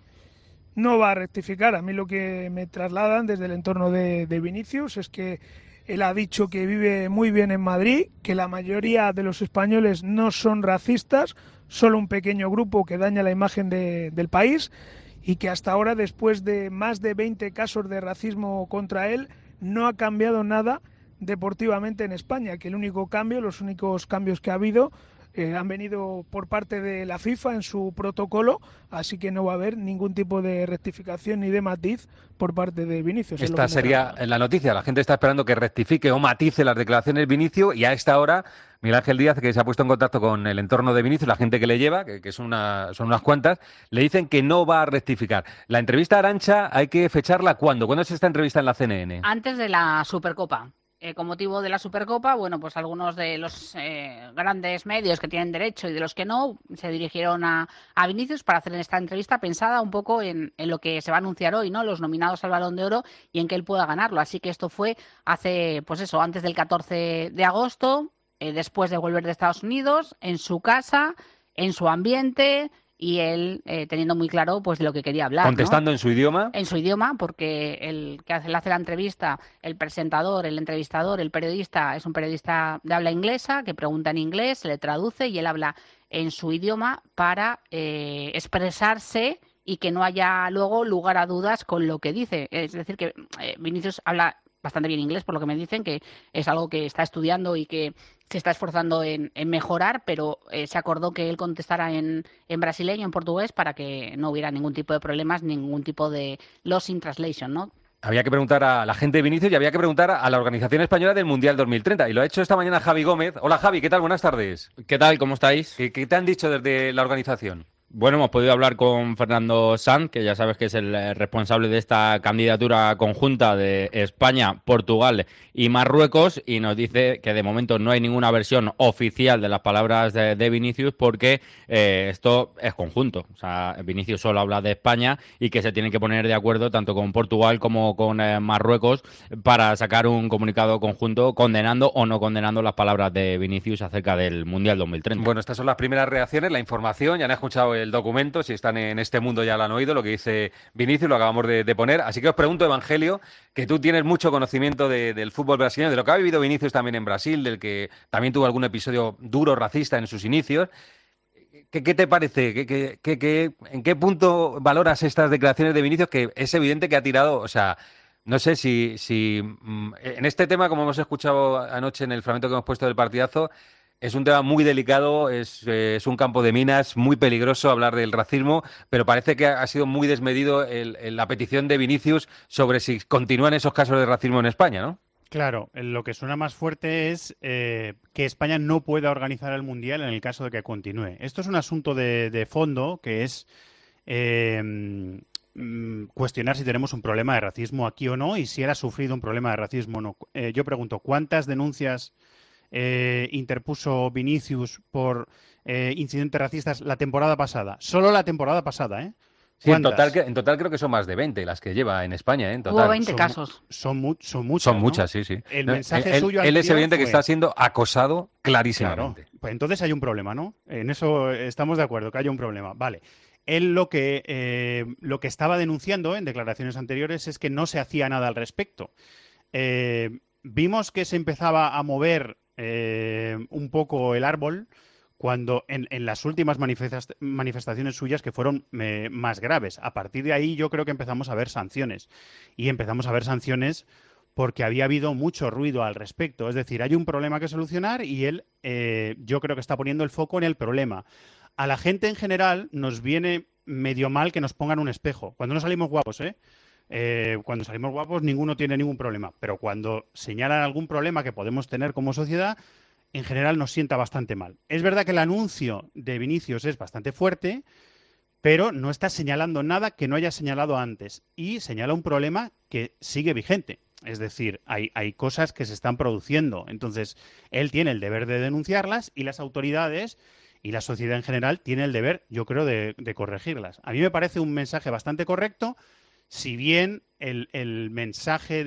No va a rectificar. A mí lo que me trasladan desde el entorno de Vinicius es que él ha dicho que vive muy bien en Madrid, que la mayoría de los españoles no son racistas, solo un pequeño grupo que daña la imagen del país, y que hasta ahora, después de más de 20 casos de racismo contra él, no ha cambiado nada deportivamente en España, que los únicos cambios que ha habido han venido por parte de la FIFA en su protocolo, así que no va a haber ningún tipo de rectificación ni de matiz por parte de Vinicius. Esta sería la noticia. La gente está esperando que rectifique o matice las declaraciones Vinicius, y a esta hora Miguel Ángel Díaz, que se ha puesto en contacto con el entorno de Vinicius, la gente que le lleva, que son unas cuantas, le dicen que no va a rectificar. La entrevista a Arantxa hay que fecharla ¿cuándo? ¿Cuándo es esta entrevista en la CNN? Antes de la Supercopa. Con motivo de la Supercopa, bueno, pues algunos de los grandes medios que tienen derecho y de los que no se dirigieron a Vinicius para hacer esta entrevista pensada un poco en lo que se va a anunciar hoy, ¿no? Los nominados al Balón de Oro y en que él pueda ganarlo. Así que esto fue antes del 14 de agosto, después de volver de Estados Unidos, en su casa, en su ambiente, y él teniendo muy claro pues de lo que quería hablar. Contestando, ¿no? En su idioma, porque el que hace la entrevista, el presentador, el entrevistador, el periodista, es un periodista de habla inglesa que pregunta en inglés, se le traduce y él habla en su idioma para expresarse y que no haya luego lugar a dudas con lo que dice. Es decir, que Vinicius habla bastante bien inglés, por lo que me dicen, que es algo que está estudiando y que se está esforzando en mejorar, pero se acordó que él contestara en brasileño, en portugués, para que no hubiera ningún tipo de problemas, ningún tipo de loss in translation, ¿no? Había que preguntar a la gente de Vinicius y había que preguntar a la Organización Española del Mundial 2030. Y lo ha hecho esta mañana Javi Gómez. Hola, Javi, ¿qué tal? Buenas tardes. ¿Qué tal? ¿Cómo estáis? ¿Qué te han dicho desde la organización? Bueno, hemos podido hablar con Fernando Sanz, que ya sabes que es el responsable de esta candidatura conjunta de España, Portugal y Marruecos, y nos dice que de momento no hay ninguna versión oficial de las palabras de Vinicius porque esto es conjunto. O sea, Vinicius solo habla de España y que se tienen que poner de acuerdo tanto con Portugal como con Marruecos para sacar un comunicado conjunto condenando o no condenando las palabras de Vinicius acerca del Mundial 2030. Bueno, estas son las primeras reacciones, la información. Ya han escuchado el documento, si están en este mundo ya lo han oído, lo que dice Vinicius, lo acabamos de poner. Así que os pregunto, Evangelio, que tú tienes mucho conocimiento del fútbol brasileño, de lo que ha vivido Vinicius también en Brasil, del que también tuvo algún episodio duro racista en sus inicios. ¿Qué te parece? ¿En qué punto valoras estas declaraciones de Vinicius? Que es evidente que ha tirado, o sea, no sé si en este tema, como hemos escuchado anoche en el fragmento que hemos puesto del partidazo, es un tema muy delicado, es un campo de minas, muy peligroso hablar del racismo, pero parece que ha sido muy desmedido la petición de Vinicius sobre si continúan esos casos de racismo en España, ¿no? Claro, lo que suena más fuerte es que España no pueda organizar el Mundial en el caso de que continúe. Esto es un asunto de fondo que es cuestionar si tenemos un problema de racismo aquí o no y si él ha sufrido un problema de racismo o no. Yo pregunto, ¿cuántas denuncias interpuso Vinicius por incidentes racistas la temporada pasada? Solo la temporada pasada, ¿eh? Sí, en total creo que son más de 20 las que lleva en España, ¿eh? En total. Hubo 20 casos. Son muchas. Son ¿no? muchas, sí. El mensaje suyo al él es tío evidente que fue- está siendo acosado clarísimamente. Claro, pues entonces hay un problema, ¿no? En eso estamos de acuerdo, que haya un problema. Vale. Él lo que estaba denunciando en declaraciones anteriores es que no se hacía nada al respecto. Vimos que se empezaba a mover un poco el árbol cuando en las últimas manifestaciones suyas que fueron más graves. A partir de ahí yo creo que empezamos a ver sanciones. Y empezamos a ver sanciones porque había habido mucho ruido al respecto. Es decir, hay un problema que solucionar y él yo creo que está poniendo el foco en el problema. A la gente en general nos viene medio mal que nos pongan un espejo. Cuando no salimos guapos, cuando salimos guapos ninguno tiene ningún problema. Pero cuando señalan algún problema que podemos tener como sociedad, en general nos sienta bastante mal. Es verdad que el anuncio de Vinicius es bastante fuerte, pero no está señalando nada que no haya señalado antes y señala un problema que sigue vigente. Es decir, hay cosas que se están produciendo. Entonces, él tiene el deber de denunciarlas y las autoridades y la sociedad en general tiene el deber, yo creo, de corregirlas. A mí me parece un mensaje bastante correcto, si bien el mensaje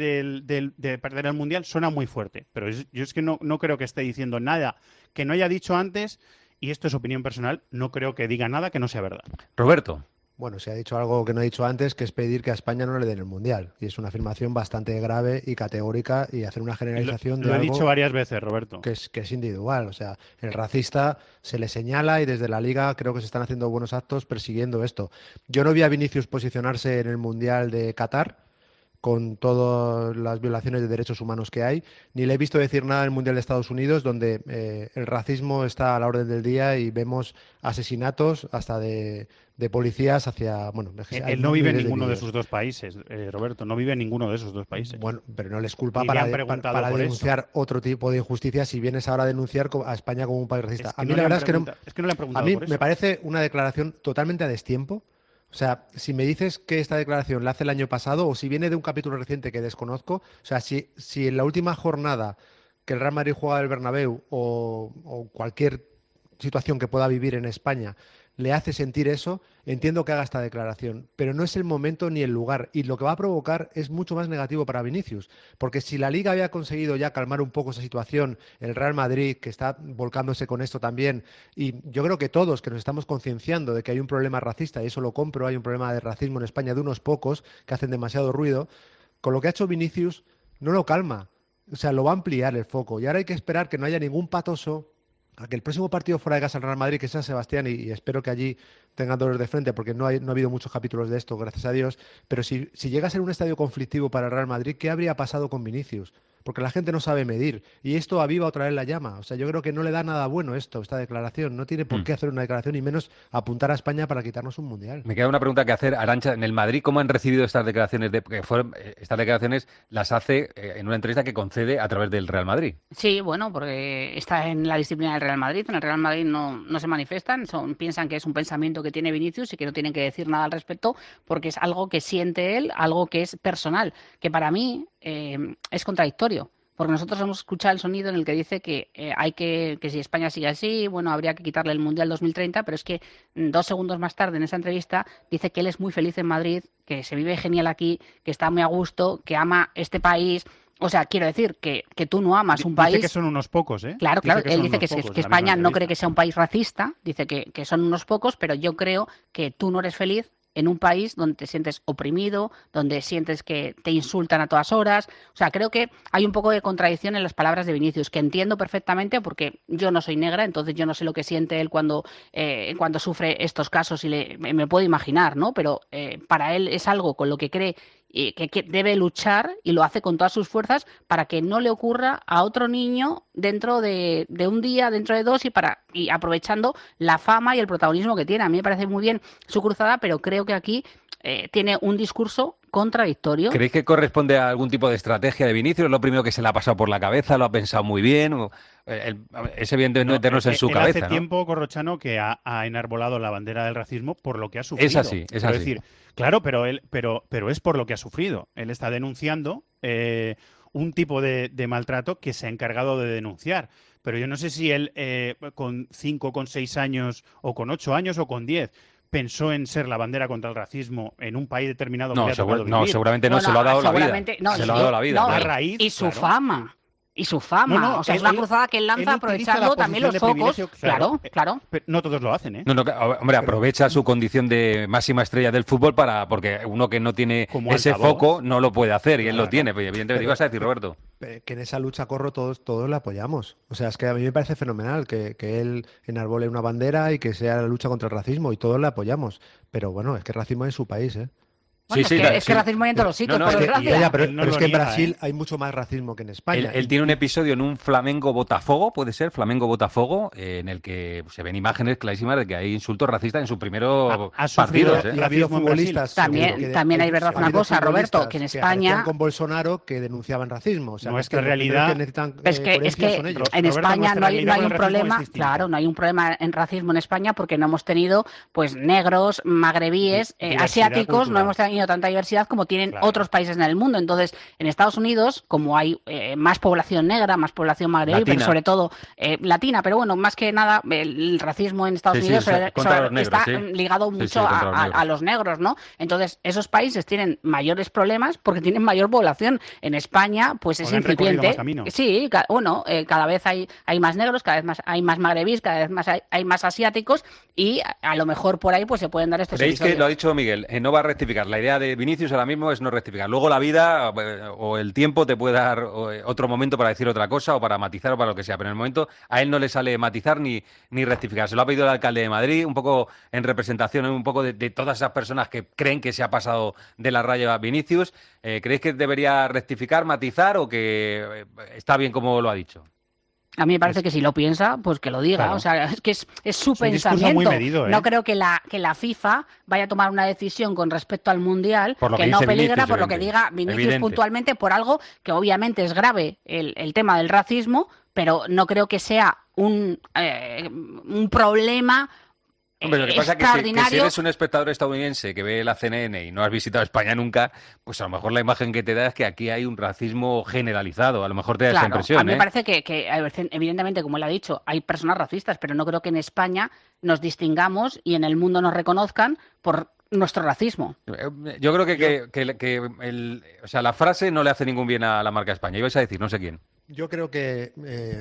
de perder el Mundial suena muy fuerte. Pero yo es que no creo que esté diciendo nada que no haya dicho antes, y esto es opinión personal, no creo que diga nada que no sea verdad. Roberto. Bueno, se ha dicho algo que no he dicho antes, que es pedir que a España no le den el Mundial. Y es una afirmación bastante grave y categórica y hacer una generalización de Lo he algo dicho varias veces, Roberto. que es individual. O sea, el racista se le señala y desde la Liga creo que se están haciendo buenos actos persiguiendo esto. Yo no vi a Vinicius posicionarse en el Mundial de Qatar con todas las violaciones de derechos humanos que hay, ni le he visto decir nada en el Mundial de Estados Unidos, donde el racismo está a la orden del día y vemos asesinatos hasta de policías hacia... Bueno, Él no vive en ninguno de esos dos países, Roberto, no vive en ninguno de esos dos países. Bueno, pero no les culpa Y le para han preguntado por denunciar eso. otro tipo de injusticia si vienes ahora a denunciar a España como un país racista. Es que A mí no la le han verdad es que no le han preguntado a mí por me eso. parece una declaración totalmente a destiempo. O sea, si me dices que esta declaración la hace el año pasado o si viene de un capítulo reciente que desconozco, o sea, si en la última jornada que el Real Madrid juega el Bernabéu o cualquier situación que pueda vivir en España le hace sentir eso, entiendo que haga esta declaración, pero no es el momento ni el lugar y lo que va a provocar es mucho más negativo para Vinicius, porque si la Liga había conseguido ya calmar un poco esa situación, el Real Madrid que está volcándose con esto también, y yo creo que todos que nos estamos concienciando de que hay un problema racista, y eso lo compro, hay un problema de racismo en España de unos pocos que hacen demasiado ruido, con lo que ha hecho Vinicius no lo calma, o sea, lo va a ampliar el foco y ahora hay que esperar que no haya ningún patoso a que el próximo partido fuera de casa al Real Madrid, que sea Sebastián, y espero que allí tengan dolores de frente, porque no ha habido muchos capítulos de esto, gracias a Dios, pero si llega a ser un estadio conflictivo para el Real Madrid, ¿qué habría pasado con Vinicius? Porque la gente no sabe medir, y esto aviva otra vez la llama. O sea, yo creo que no le da nada bueno esta declaración, no tiene por qué hacer una declaración, y menos apuntar a España para quitarnos un Mundial. Me queda una pregunta que hacer, Arantxa, en el Madrid, ¿cómo han recibido estas declaraciones? Porque estas declaraciones las hace en una entrevista que concede a través del Real Madrid. Sí, bueno, porque está en la disciplina del Real Madrid. En el Real Madrid no se manifiestan, piensan que es un pensamiento que tiene Vinicius y que no tienen que decir nada al respecto porque es algo que siente él, algo que es personal, que para mí es contradictorio. Porque nosotros hemos escuchado el sonido en el que dice que que si España sigue así, bueno, habría que quitarle el Mundial 2030, pero es que 2 segundos más tarde en esa entrevista dice que él es muy feliz en Madrid, que se vive genial aquí, que está muy a gusto, que ama este país, O sea, quiero decir que tú no amas un país... Dice que son unos pocos, ¿eh? Claro, él dice que España no cree que sea un país racista, dice que son unos pocos, pero yo creo que tú no eres feliz en un país donde te sientes oprimido, donde sientes que te insultan a todas horas. O sea, creo que hay un poco de contradicción en las palabras de Vinicius, que entiendo perfectamente porque yo no soy negra, entonces yo no sé lo que siente él cuando sufre estos casos y me puedo imaginar, ¿no? Pero para él es algo con lo que cree que debe luchar y lo hace con todas sus fuerzas para que no le ocurra a otro niño dentro de un día, dentro de dos y aprovechando la fama y el protagonismo que tiene. A mí me parece muy bien su cruzada, pero creo que aquí tiene un discurso contradictorio. ¿Creéis que corresponde a algún tipo de estrategia de Vinicius? ¿Es lo primero que se le ha pasado por la cabeza? ¿Lo ha pensado muy bien? Es evidente no meternos en su cabeza. Hace tiempo, Corrochano, que ha enarbolado la bandera del racismo por lo que ha sufrido. Es así. Decir, claro, pero es por lo que ha sufrido. Él está denunciando un tipo de maltrato que se ha encargado de denunciar. Pero yo no sé si él con 5, con 6 años, o con 8 años, o con 10... pensó en ser la bandera contra el racismo en un país determinado. No, seguramente no, se lo ha dado la vida. Se lo ha dado la vida. No, y su fama. Y su fama. O sea, es una cruzada que él lanza aprovechando también los focos. Claro. Pero no todos lo hacen, ¿eh? Hombre, aprovecha su condición de máxima estrella del fútbol porque uno que no tiene ese foco no lo puede hacer y él lo tiene. Pues, evidentemente, ibas a decir, Roberto. Que en esa lucha, Corro, todos le apoyamos. O sea, es que a mí me parece fenomenal que él enarbole una bandera y que sea la lucha contra el racismo y todos le apoyamos. Pero bueno, es que el racismo es en su país, ¿eh? Bueno, es que racismo hay en todos los sitios, por desgracia. Pero es que en Brasil hay mucho más racismo que en España. Él tiene un episodio en un Flamengo-Botafogo, puede ser, Flamengo-Botafogo, en el que se ven imágenes clarísimas de que hay insultos racistas en sus primeros partidos. Ha habido futbolistas. También hay verdad una cosa, Roberto, que en España... con Bolsonaro que denunciaban racismo. O sea, nuestra realidad... Es que en España no hay un problema, claro, no hay un problema en racismo en España porque no hemos tenido pues negros, magrebíes, asiáticos, no hemos tenido tanta diversidad como tienen otros países en el mundo. Entonces, en Estados Unidos, como hay más población negra, más población magrebí, pero sobre todo latina, pero bueno, más que nada, el racismo en Estados Unidos está ligado mucho a los negros, ¿no? Entonces, esos países tienen mayores problemas porque tienen mayor población. En España, pues es incipiente. Sí, cada vez hay más negros, cada vez más hay más magrebís, cada vez más hay más asiáticos y a lo mejor por ahí pues se pueden dar estos episodios. ¿Veis que lo ha dicho Miguel? No va a rectificar. La idea de Vinicius ahora mismo es no rectificar. Luego la vida o el tiempo te puede dar otro momento para decir otra cosa o para matizar o para lo que sea, pero en el momento a él no le sale matizar ni rectificar. Se lo ha pedido el alcalde de Madrid, un poco en representación, un poco de todas esas personas que creen que se ha pasado de la raya a Vinicius. ¿Creéis que debería rectificar, matizar o que está bien como lo ha dicho? A mí me parece que si lo piensa, pues que lo diga. Claro. O sea, es que es su pensamiento. Muy medido, ¿eh? No creo que la FIFA vaya a tomar una decisión con respecto al Mundial que no peligra por lo que diga Vinicius puntualmente, por algo que obviamente es grave, el tema del racismo, pero no creo que sea un problema. Hombre, lo que pasa es que si eres un espectador estadounidense que ve la CNN y no has visitado España nunca, pues a lo mejor la imagen que te da es que aquí hay un racismo generalizado. A lo mejor te da esa impresión. A mí me parece que evidentemente, como él ha dicho, hay personas racistas, pero no creo que en España nos distingamos y en el mundo nos reconozcan por nuestro racismo. Yo creo que la frase no le hace ningún bien a la marca España. Ibais a decir, no sé quién. Yo creo que...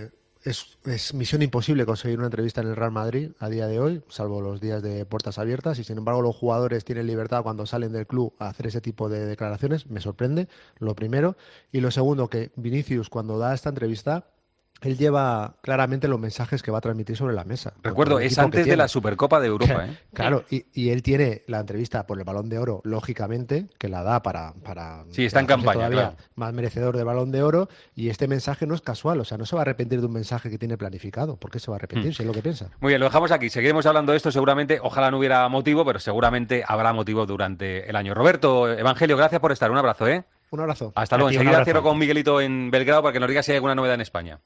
Es misión imposible conseguir una entrevista en el Real Madrid a día de hoy, salvo los días de puertas abiertas, y sin embargo los jugadores tienen libertad cuando salen del club a hacer ese tipo de declaraciones. Me sorprende, lo primero. Y lo segundo, que Vinicius, cuando da esta entrevista, él lleva claramente los mensajes que va a transmitir sobre la mesa. Recuerdo, es antes de la Supercopa de Europa. Claro, y él tiene la entrevista por el Balón de Oro, lógicamente, que la da para sí, está en campaña, todavía más merecedor del Balón de Oro, y este mensaje no es casual, o sea, no se va a arrepentir de un mensaje que tiene planificado. ¿Por qué se va a arrepentir si es lo que piensa? Muy bien, lo dejamos aquí. Seguiremos hablando de esto seguramente. Ojalá no hubiera motivo, pero seguramente habrá motivo durante el año. Roberto, Evangelio, gracias por estar. Un abrazo, Un abrazo. Hasta luego. Enseguida cierro con Miguelito en Belgrado para que nos diga si hay alguna novedad en España.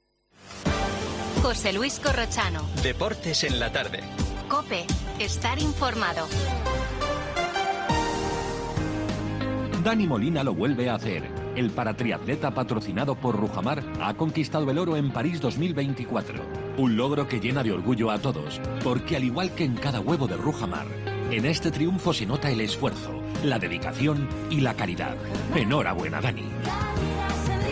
José Luis Corrochano. Deportes en la tarde. COPE. Estar informado. Dani Molina lo vuelve a hacer. El paratriatleta patrocinado por Rujamar ha conquistado el oro en París 2024. Un logro que llena de orgullo a todos, porque al igual que en cada huevo de Rujamar, en este triunfo se nota el esfuerzo, la dedicación y la caridad. Enhorabuena, Dani.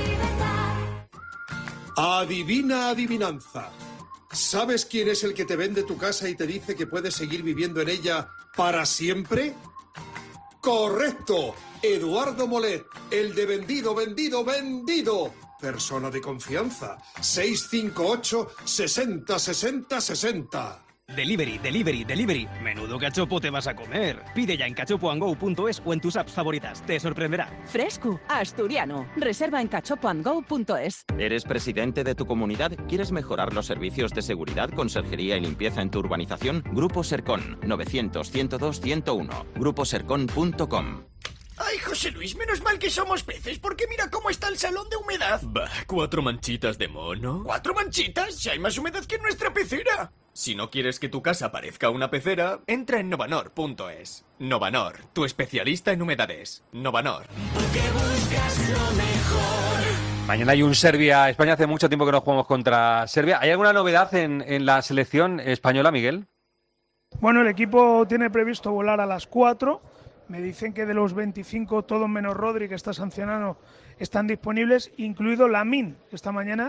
Adivina adivinanza. ¿Sabes quién es el que te vende tu casa y te dice que puedes seguir viviendo en ella para siempre? ¡Correcto! Eduardo Molet, el de vendido, vendido, vendido. Persona de confianza. 658 60 60 60. Delivery, delivery, delivery. Menudo cachopo te vas a comer. Pide ya en cachopoandgo.es o en tus apps favoritas. Te sorprenderá. Fresco, asturiano. Reserva en cachopoandgo.es. ¿Eres presidente de tu comunidad? ¿Quieres mejorar los servicios de seguridad, conserjería y limpieza en tu urbanización? Grupo Sercon, 900-102-101. gruposercon.com. Ay, José Luis, menos mal que somos peces, porque mira cómo está el salón de humedad. Bah, 4 manchitas de mono. ¿4 manchitas? Si hay más humedad que en nuestra pecera. Si no quieres que tu casa parezca una pecera, entra en novanor.es. Novanor, tu especialista en humedades. Novanor. Porque buscas lo mejor. Mañana hay un Serbia-España. Hace mucho tiempo que no jugamos contra Serbia. ¿Hay alguna novedad en la selección española, Miguel? Bueno, el equipo tiene previsto volar a las 4. Me dicen que de los 25, todos menos Rodri, que está sancionado, están disponibles, incluido Lamine, que esta mañana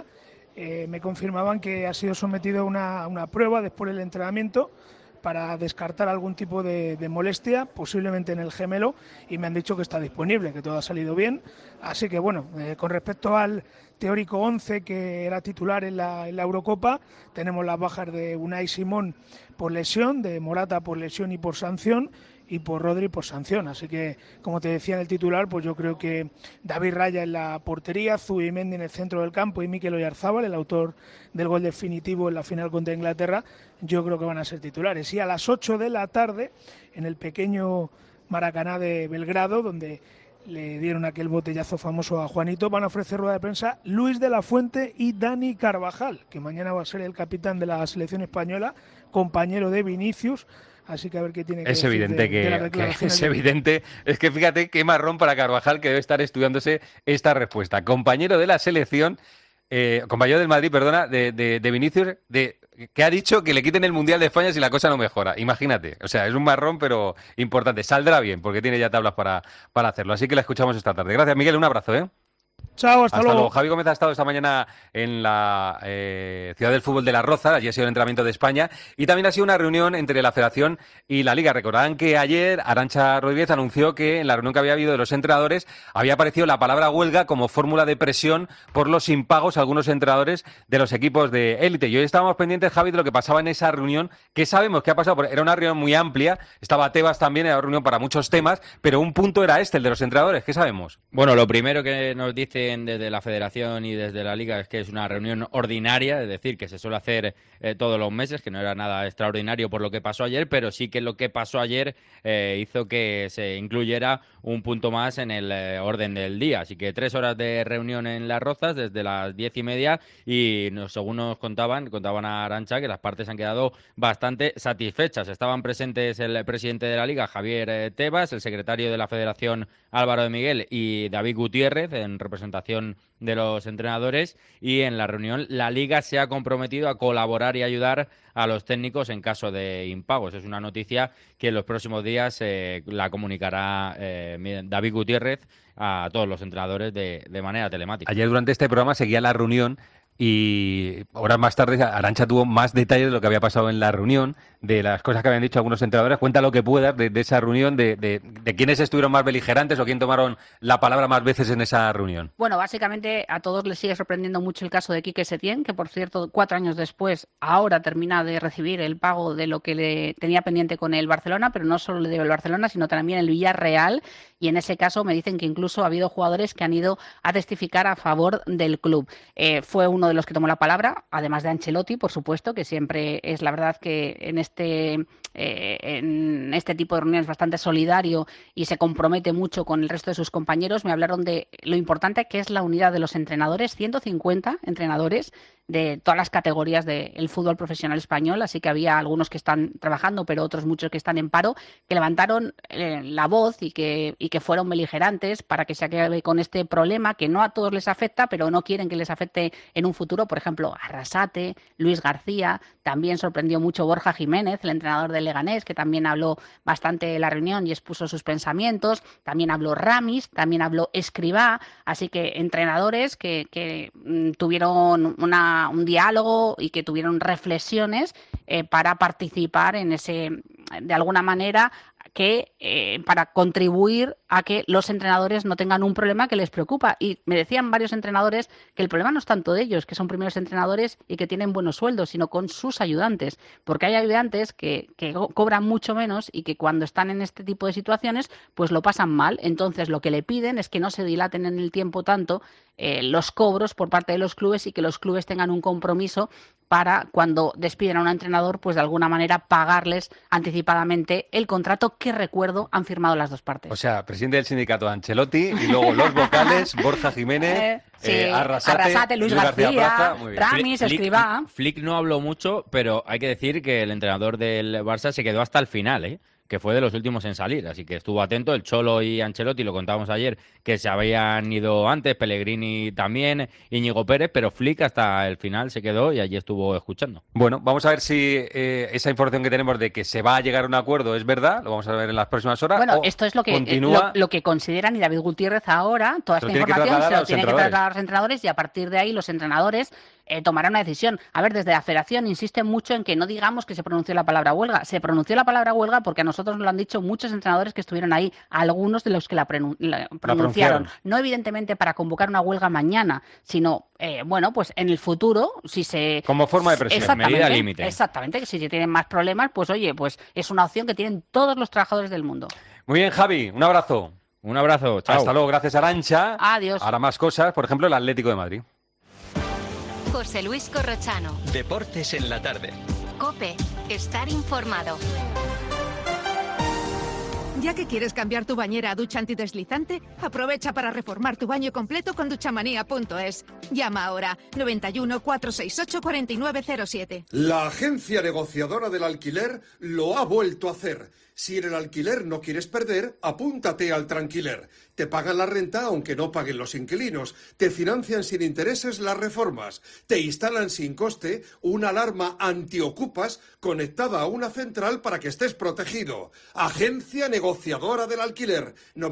me confirmaban que ha sido sometido a una prueba después del entrenamiento para descartar algún tipo de molestia, posiblemente en el gemelo, y me han dicho que está disponible, que todo ha salido bien. Así que bueno, con respecto al teórico 11 que era titular en la Eurocopa, tenemos las bajas de Unai Simón por lesión, de Morata por lesión y por sanción, y por Rodri por sanción. Así que, como te decía en el titular, pues yo creo que David Raya en la portería, Zubimendi en el centro del campo y Mikel Oyarzábal, el autor del gol definitivo en la final contra Inglaterra, yo creo que van a ser titulares. Y a las 8 de la tarde, en el pequeño Maracaná de Belgrado, donde le dieron aquel botellazo famoso a Juanito, van a ofrecer rueda de prensa Luis de la Fuente y Dani Carvajal, que mañana va a ser el capitán de la selección española, compañero de Vinicius. Así que a ver qué tiene que decir Evidente de las que declaraciones. es evidente. Es que fíjate qué marrón para Carvajal, que debe estar estudiándose esta respuesta. Compañero de la selección, compañero del Madrid, perdona, de Vinicius, que ha dicho que le quiten el Mundial de España si la cosa no mejora. Imagínate. O sea, es un marrón, pero importante. Saldrá bien, porque tiene ya tablas para hacerlo. Así que la escuchamos esta tarde. Gracias, Miguel. Un abrazo, ¿eh? Chao, hasta luego. Javi Gómez ha estado esta mañana en la Ciudad del Fútbol de Las Rozas. Allí ha sido el entrenamiento de España. Y también ha sido una reunión entre la Federación y la Liga. Recordarán que ayer Arantxa Rodríguez anunció que en la reunión que había habido de los entrenadores había aparecido la palabra huelga como fórmula de presión por los impagos a algunos entrenadores de los equipos de élite. Y hoy estábamos pendientes, Javi, de lo que pasaba en esa reunión. ¿Qué sabemos? ¿Qué ha pasado? Era una reunión muy amplia. Estaba Tebas también, era una reunión para muchos temas. Pero un punto era el de los entrenadores. ¿Qué sabemos? Bueno, lo primero que nos dicen desde la Federación y desde la Liga es que es una reunión ordinaria, es decir, que se suele hacer todos los meses, que no era nada extraordinario por lo que pasó ayer, pero sí que lo que pasó ayer hizo que se incluyera un punto más en el orden del día. Así que 3 horas de reunión en Las Rozas desde las 10:30 y según nos contaban a Arantxa, que las partes han quedado bastante satisfechas. Estaban presentes el presidente de la Liga, Javier Tebas, el secretario de la Federación, Álvaro de Miguel, y David Gutiérrez, en representación de los entrenadores, y en la reunión la Liga se ha comprometido a colaborar y ayudar a los técnicos en caso de impagos. Es una noticia que en los próximos días la comunicará David Gutiérrez a todos los entrenadores de manera telemática. Ayer durante este programa seguía la reunión y horas más tarde Arantxa tuvo más detalles de lo que había pasado en la reunión, de las cosas que habían dicho algunos entrenadores. Cuenta lo que puedas de esa reunión, de quiénes estuvieron más beligerantes o quién tomaron la palabra más veces en esa reunión. Bueno, básicamente a todos les sigue sorprendiendo mucho el caso de Quique Setién, que por cierto 4 años después ahora termina de recibir el pago de lo que le tenía pendiente con el Barcelona, pero no solo le debe el Barcelona, sino también el Villarreal, y en ese caso me dicen que incluso ha habido jugadores que han ido a testificar a favor del club. Fue uno de los que tomó la palabra, además de Ancelotti, por supuesto, que siempre es la verdad que en este tipo de reuniones bastante solidario y se compromete mucho con el resto de sus compañeros. Me hablaron de lo importante que es la unidad de los entrenadores, 150 entrenadores de todas las categorías del fútbol profesional español, así que había algunos que están trabajando, pero otros muchos que están en paro, que levantaron la voz y que fueron beligerantes para que se acabe con este problema que no a todos les afecta, pero no quieren que les afecte en un futuro, por ejemplo, Arrasate, Luis García, también sorprendió mucho Borja Jiménez, el entrenador del Leganés, que también habló bastante de la reunión y expuso sus pensamientos, también habló Ramis, también habló Escribá, así que entrenadores que tuvieron un diálogo y que tuvieron reflexiones para participar en ese, de alguna manera, para contribuir a que los entrenadores no tengan un problema que les preocupa. Y me decían varios entrenadores que el problema no es tanto de ellos, que son primeros entrenadores y que tienen buenos sueldos, sino con sus ayudantes. Porque hay ayudantes que cobran mucho menos y que cuando están en este tipo de situaciones, pues lo pasan mal. Entonces, lo que le piden es que no se dilaten en el tiempo tanto los cobros por parte de los clubes y que los clubes tengan un compromiso para cuando despiden a un entrenador, pues de alguna manera pagarles anticipadamente el contrato que, recuerdo, han firmado las dos partes. O sea, presidente del sindicato Ancelotti y luego los vocales, Borja Jiménez, Arrasate, Luis García Plaza, Ramis, Escribá. Flick no habló mucho, pero hay que decir que el entrenador del Barça se quedó hasta el final, que fue de los últimos en salir, así que estuvo atento. El Cholo y Ancelotti, lo contábamos ayer, que se habían ido antes, Pellegrini también, Íñigo Pérez, pero Flick hasta el final se quedó y allí estuvo escuchando. Bueno, vamos a ver si esa información que tenemos de que se va a llegar a un acuerdo es verdad, lo vamos a ver en las próximas horas. Bueno, esto es lo que consideran, y David Gutiérrez ahora, toda esta información se lo tiene que trasladar a los entrenadores y a partir de ahí los entrenadores tomarán una decisión. A ver, desde la Federación insisten mucho en que no digamos que se pronunció la palabra huelga. Se pronunció la palabra huelga porque a nosotros nos lo han dicho muchos entrenadores que estuvieron ahí, algunos de los que la pronunciaron. No evidentemente para convocar una huelga mañana, sino, bueno, pues en el futuro, si se... Como forma de presión, medida límite. Exactamente, que si se tienen más problemas, pues oye, pues es una opción que tienen todos los trabajadores del mundo. Muy bien, Javi, un abrazo. Un abrazo, chao. Hasta luego, gracias Arantxa. Adiós. Ahora más cosas, por ejemplo, el Atlético de Madrid. José Luis Corrochano. Deportes en la tarde. COPE. Estar informado. ¿Ya que quieres cambiar tu bañera a ducha antideslizante? Aprovecha para reformar tu baño completo con duchamanía.es. Llama ahora 91 468 4907. La agencia negociadora del alquiler lo ha vuelto a hacer. Si en el alquiler no quieres perder, apúntate al Tranquiler. Te pagan la renta aunque no paguen los inquilinos. Te financian sin intereses las reformas. Te instalan sin coste una alarma antiocupas conectada a una central para que estés protegido. Agencia negociadora del alquiler.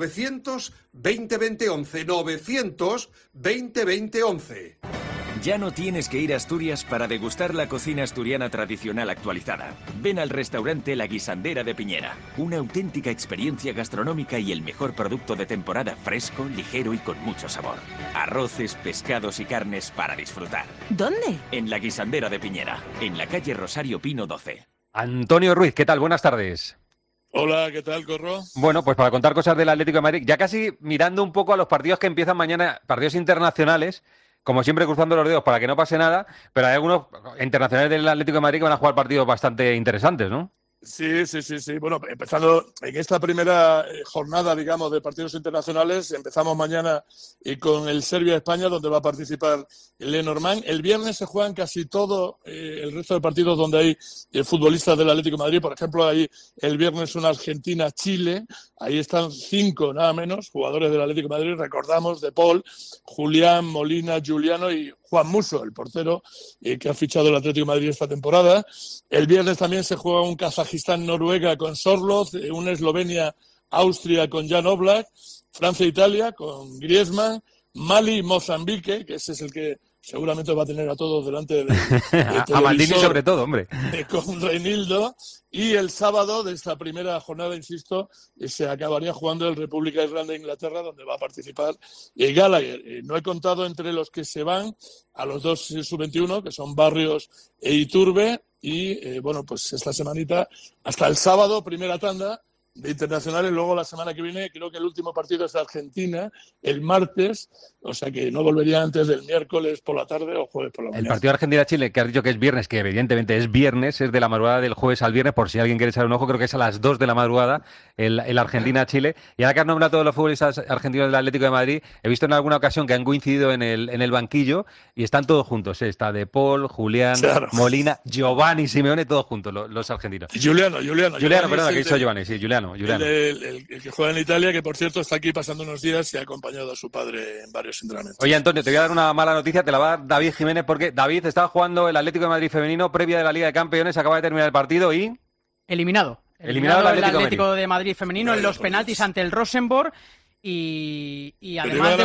900 20 20 11. 900 20 20 11. Ya no tienes que ir a Asturias para degustar la cocina asturiana tradicional actualizada. Ven al restaurante La Guisandera de Piñera. Una auténtica experiencia gastronómica y el mejor producto de temporada, fresco, ligero y con mucho sabor. Arroces, pescados y carnes para disfrutar. ¿Dónde? En La Guisandera de Piñera, en la calle Rosario Pino 12. Antonio Ruiz, ¿qué tal? Buenas tardes. Hola, ¿qué tal, Corro? Bueno, pues para contar cosas del Atlético de Madrid, ya casi mirando un poco a los partidos que empiezan mañana, partidos internacionales. Como siempre, cruzando los dedos para que no pase nada, pero hay algunos internacionales del Atlético de Madrid que van a jugar partidos bastante interesantes, ¿no? Sí. Bueno, empezando en esta primera jornada, digamos, de partidos internacionales, empezamos mañana con el Serbia-España, donde va a participar Lenormand. El viernes se juegan casi todo el resto de partidos donde hay futbolistas del Atlético de Madrid. Por ejemplo, hay el viernes una Argentina-Chile. Ahí están 5, nada menos, jugadores del Atlético de Madrid. Recordamos De Paul, Julián, Molina, Giuliano y Juan Musso, el portero que ha fichado el Atlético de Madrid esta temporada. El viernes también se juega un Kazajistán-Noruega con Sorloth, una Eslovenia-Austria con Jan Oblak, Francia-Italia con Griezmann, Mali-Mozambique, que ese es el que seguramente va a tener a todos delante de a Maldini sobre todo, hombre. Con Reinildo. Y el sábado de esta primera jornada, insisto, se acabaría jugando el República de Irlanda e Inglaterra, donde va a participar Gallagher. No he contado entre los que se van a los dos sub-21, que son Barrios e Iturbe. Y bueno, pues esta semanita, hasta el sábado, primera tanda de internacionales. Luego la semana que viene creo que el último partido es de Argentina, el martes, o sea que no volvería antes del miércoles por la tarde o jueves por la mañana. El partido de Argentina-Chile, que has dicho que es viernes, que evidentemente es viernes, es de la madrugada del jueves al viernes, por si alguien quiere echar un ojo, creo que es a las 2 de la madrugada el Argentina-Chile. Y ahora que has nombrado a todos los futbolistas argentinos del Atlético de Madrid, he visto en alguna ocasión que han coincidido en el banquillo y están todos juntos. Está De Paul, Julián, Molina, Giovanni Simeone, todos juntos los argentinos. Giuliano, perdón, que he dicho Giovanni, sí, Giuliano. Giuliano. El que juega en Italia, que por cierto está aquí pasando unos días y ha acompañado a su padre en varios entrenamientos. Oye, Antonio, te voy a dar una mala noticia, te la va a dar David Jiménez, porque David estaba jugando el Atlético de Madrid femenino previa de la Liga de Campeones, acaba de terminar el partido y... Eliminado el Atlético de Madrid femenino en los penaltis ante el Rosenborg. Y además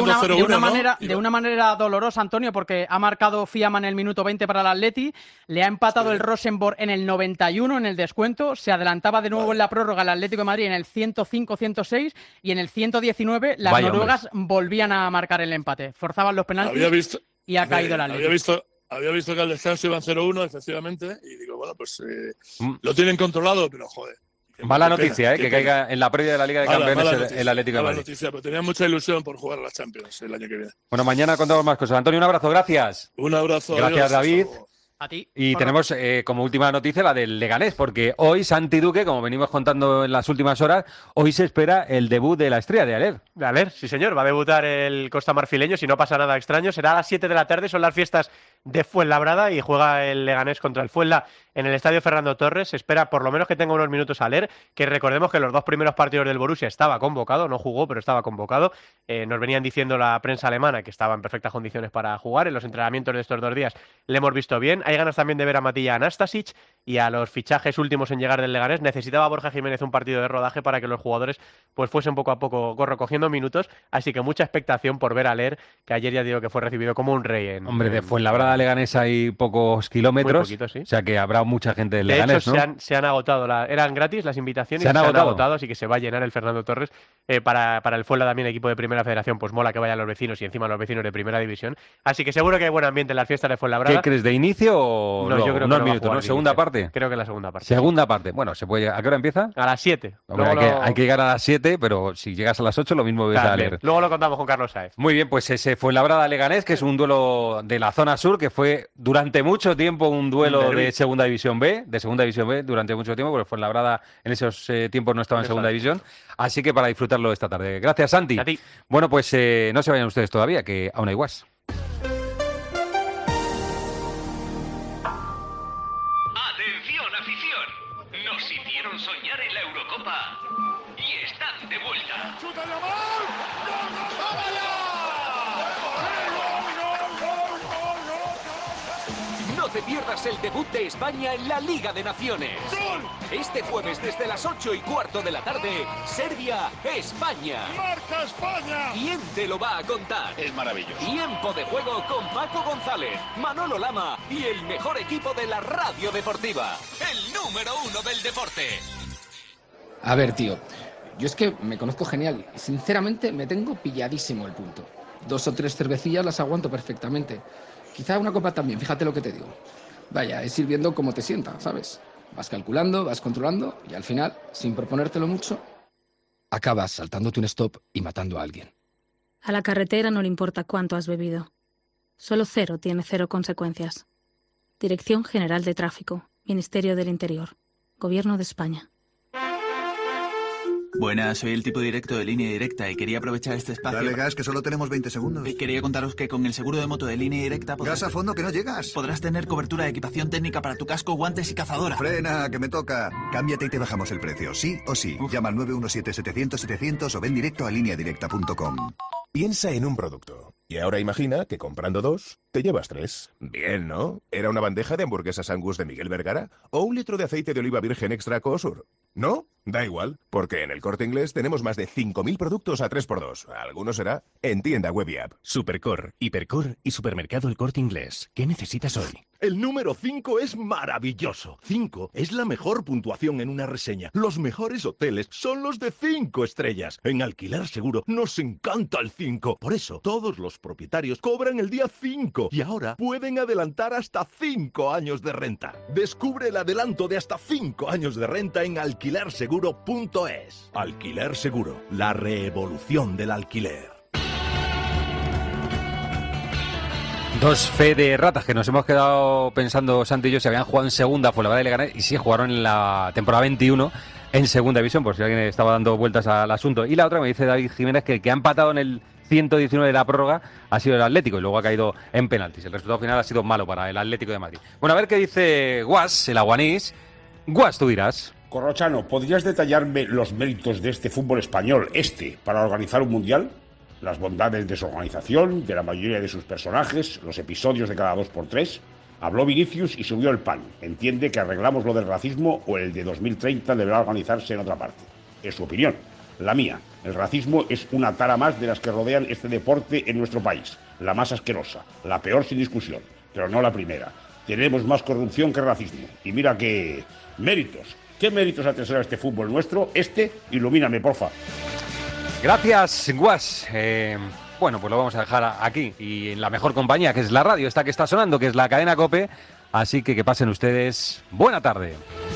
de una manera dolorosa, Antonio, porque ha marcado Fiamma en el minuto 20 para el Atleti, le ha empatado el Rosenborg en el 91 en el descuento, se adelantaba de nuevo en la prórroga el Atlético de Madrid en el 105-106 y en el 119 las noruegas volvían a marcar el empate, forzaban los penaltis y ha caído el Atleti. Había visto que al descanso iban 0-1, efectivamente, y digo, bueno, pues lo tienen controlado, pero joder. Mala noticia, que caiga en la previa de la Liga de Campeones el Atlético de Madrid. Mala noticia, pero tenía mucha ilusión por jugar a las Champions el año que viene. Bueno, mañana contamos más cosas. Antonio, un abrazo, gracias. Un abrazo. Gracias, David. A ti. Y tenemos como última noticia la del Leganés, porque hoy Santi Duque, como venimos contando en las últimas horas, hoy se espera el debut de la estrella de Aller. De Aller, sí señor, va a debutar el Costa Marfileño, si no pasa nada extraño, será a las 7 de la tarde, son las fiestas de Fuenlabrada y juega el Leganés contra el Fuenla en el estadio Fernando Torres. Se espera por lo menos que tenga unos minutos Aller, que recordemos que los dos primeros partidos del Borussia estaba convocado, no jugó, pero estaba convocado. Nos venían diciendo la prensa alemana que estaba en perfectas condiciones para jugar. En los entrenamientos de estos 2 días le hemos visto bien. Hay ganas también de ver a Matilla Anastasic y a los fichajes últimos en llegar del Leganés. Necesitaba Borja Jiménez un partido de rodaje para que los jugadores pues fuesen poco a poco recogiendo minutos, así que mucha expectación por ver a Aller, que ayer ya digo que fue recibido como un rey. Hombre, de Fuenlabrada a Leganés hay pocos kilómetros, poquito, sí. O sea que habrá mucha gente del de Leganés, hecho, ¿no? se han agotado, eran gratis las invitaciones, se han agotado, así que se va a llenar el Fernando Torres. Para el Fuenla también, equipo de Primera Federación, pues mola que vayan los vecinos y encima los vecinos de Primera División, así que seguro que hay buen ambiente en las fiestas de Fuenlabrada. ¿Qué crees, de inicio o no? Yo creo que unos minutos, ¿no? ¿Segunda parte? Creo que la segunda parte. Segunda parte, bueno, se puede. ¿A qué hora empieza? A las 7. Hay que llegar a las 7, pero si llegas a las 8 lo mismo ves a leer. Luego lo contamos con Carlos Sáez. Muy bien, pues ese Fuenlabrada-Leganés, que es un duelo de la zona sur, que fue durante mucho tiempo un duelo de Segunda División B, durante mucho tiempo, porque Fuenlabrada en esos tiempos no estaba en Segunda División, así que para disfrutarlo esta tarde. Gracias, Santi. A ti. Bueno, pues no se vayan ustedes todavía, que aún hay guas. Atención, afición, nos hicieron soñar en la Eurocopa y están de vuelta. ¡Chuta de No te pierdas el debut de España en la Liga de Naciones. Este jueves desde las 8:15 de la tarde, Serbia-España. ¡Marca España! ¿Quién te lo va a contar? Es maravilloso. Tiempo de juego con Paco González, Manolo Lama y el mejor equipo de la radio deportiva. El número 1 del deporte. A ver, tío, yo es que me conozco genial y sinceramente me tengo pilladísimo el punto. 2 o 3 cervecillas las aguanto perfectamente. Quizá una copa también, fíjate lo que te digo. Vaya, es ir viendo cómo te sienta, ¿sabes? Vas calculando, vas controlando y al final, sin proponértelo mucho, acabas saltándote un stop y matando a alguien. A la carretera no le importa cuánto has bebido. Solo cero tiene 0 consecuencias. Dirección General de Tráfico, Ministerio del Interior, Gobierno de España. Buenas, soy el tipo directo de Línea Directa y quería aprovechar este espacio... Dale gas, que solo tenemos 20 segundos. Y quería contaros que con el seguro de moto de Línea Directa... Gas a fondo, que no llegas. Podrás tener cobertura de equipación técnica para tu casco, guantes y cazadora. Frena, que me toca. Cámbiate y te bajamos el precio, sí o sí. Llama al 917-700-700 o ven directo a lineadirecta.com. Piensa en un producto. Y ahora imagina que comprando 2, te llevas 3. Bien, ¿no? ¿Era una bandeja de hamburguesas Angus de Miguel Vergara? ¿O un litro de aceite de oliva virgen extra Coosur? ¿No? Da igual, porque en el Corte Inglés tenemos más de 5.000 productos a 3x2. Alguno será en tienda web y app. Supercor, Hipercor y Supermercado El Corte Inglés. ¿Qué necesitas hoy? El número 5 es maravilloso. 5 es la mejor puntuación en una reseña. Los mejores hoteles son los de 5 estrellas. En Alquiler Seguro nos encanta el 5. Por eso, todos los propietarios cobran el día 5 y ahora pueden adelantar hasta 5 años de renta. Descubre el adelanto de hasta 5 años de renta en alquilerseguro.es. Alquiler Seguro, la revolución del alquiler. 2 fe de ratas que nos hemos quedado pensando, Santi y yo, si habían jugado en segunda, Fuenlabrada y Leganés, y sí jugaron en la temporada 21 en segunda división, por si alguien estaba dando vueltas al asunto. Y la otra me dice David Jiménez que el que ha empatado en el 119 de la prórroga ha sido el Atlético y luego ha caído en penaltis. El resultado final ha sido malo para el Atlético de Madrid. Bueno, a ver qué dice Guas, el aguanís. Guas, tú dirás. Corrochano, ¿podrías detallarme los méritos de este fútbol español, para organizar un mundial? Las bondades de su organización, de la mayoría de sus personajes, los episodios de cada 2x3. Habló Vinicius y subió el pan. Entiende que arreglamos lo del racismo o el de 2030 deberá organizarse en otra parte. Es su opinión. La mía. El racismo es una tara más de las que rodean este deporte en nuestro país. La más asquerosa, la peor sin discusión, pero no la primera. Tenemos más corrupción que racismo. Y mira qué méritos. ¿Qué méritos atesora este fútbol nuestro? Ilumíname, porfa. Gracias, Guas. Bueno, pues lo vamos a dejar aquí y en la mejor compañía, que es la radio, esta que está sonando, que es la cadena COPE. Así que pasen ustedes buena tarde.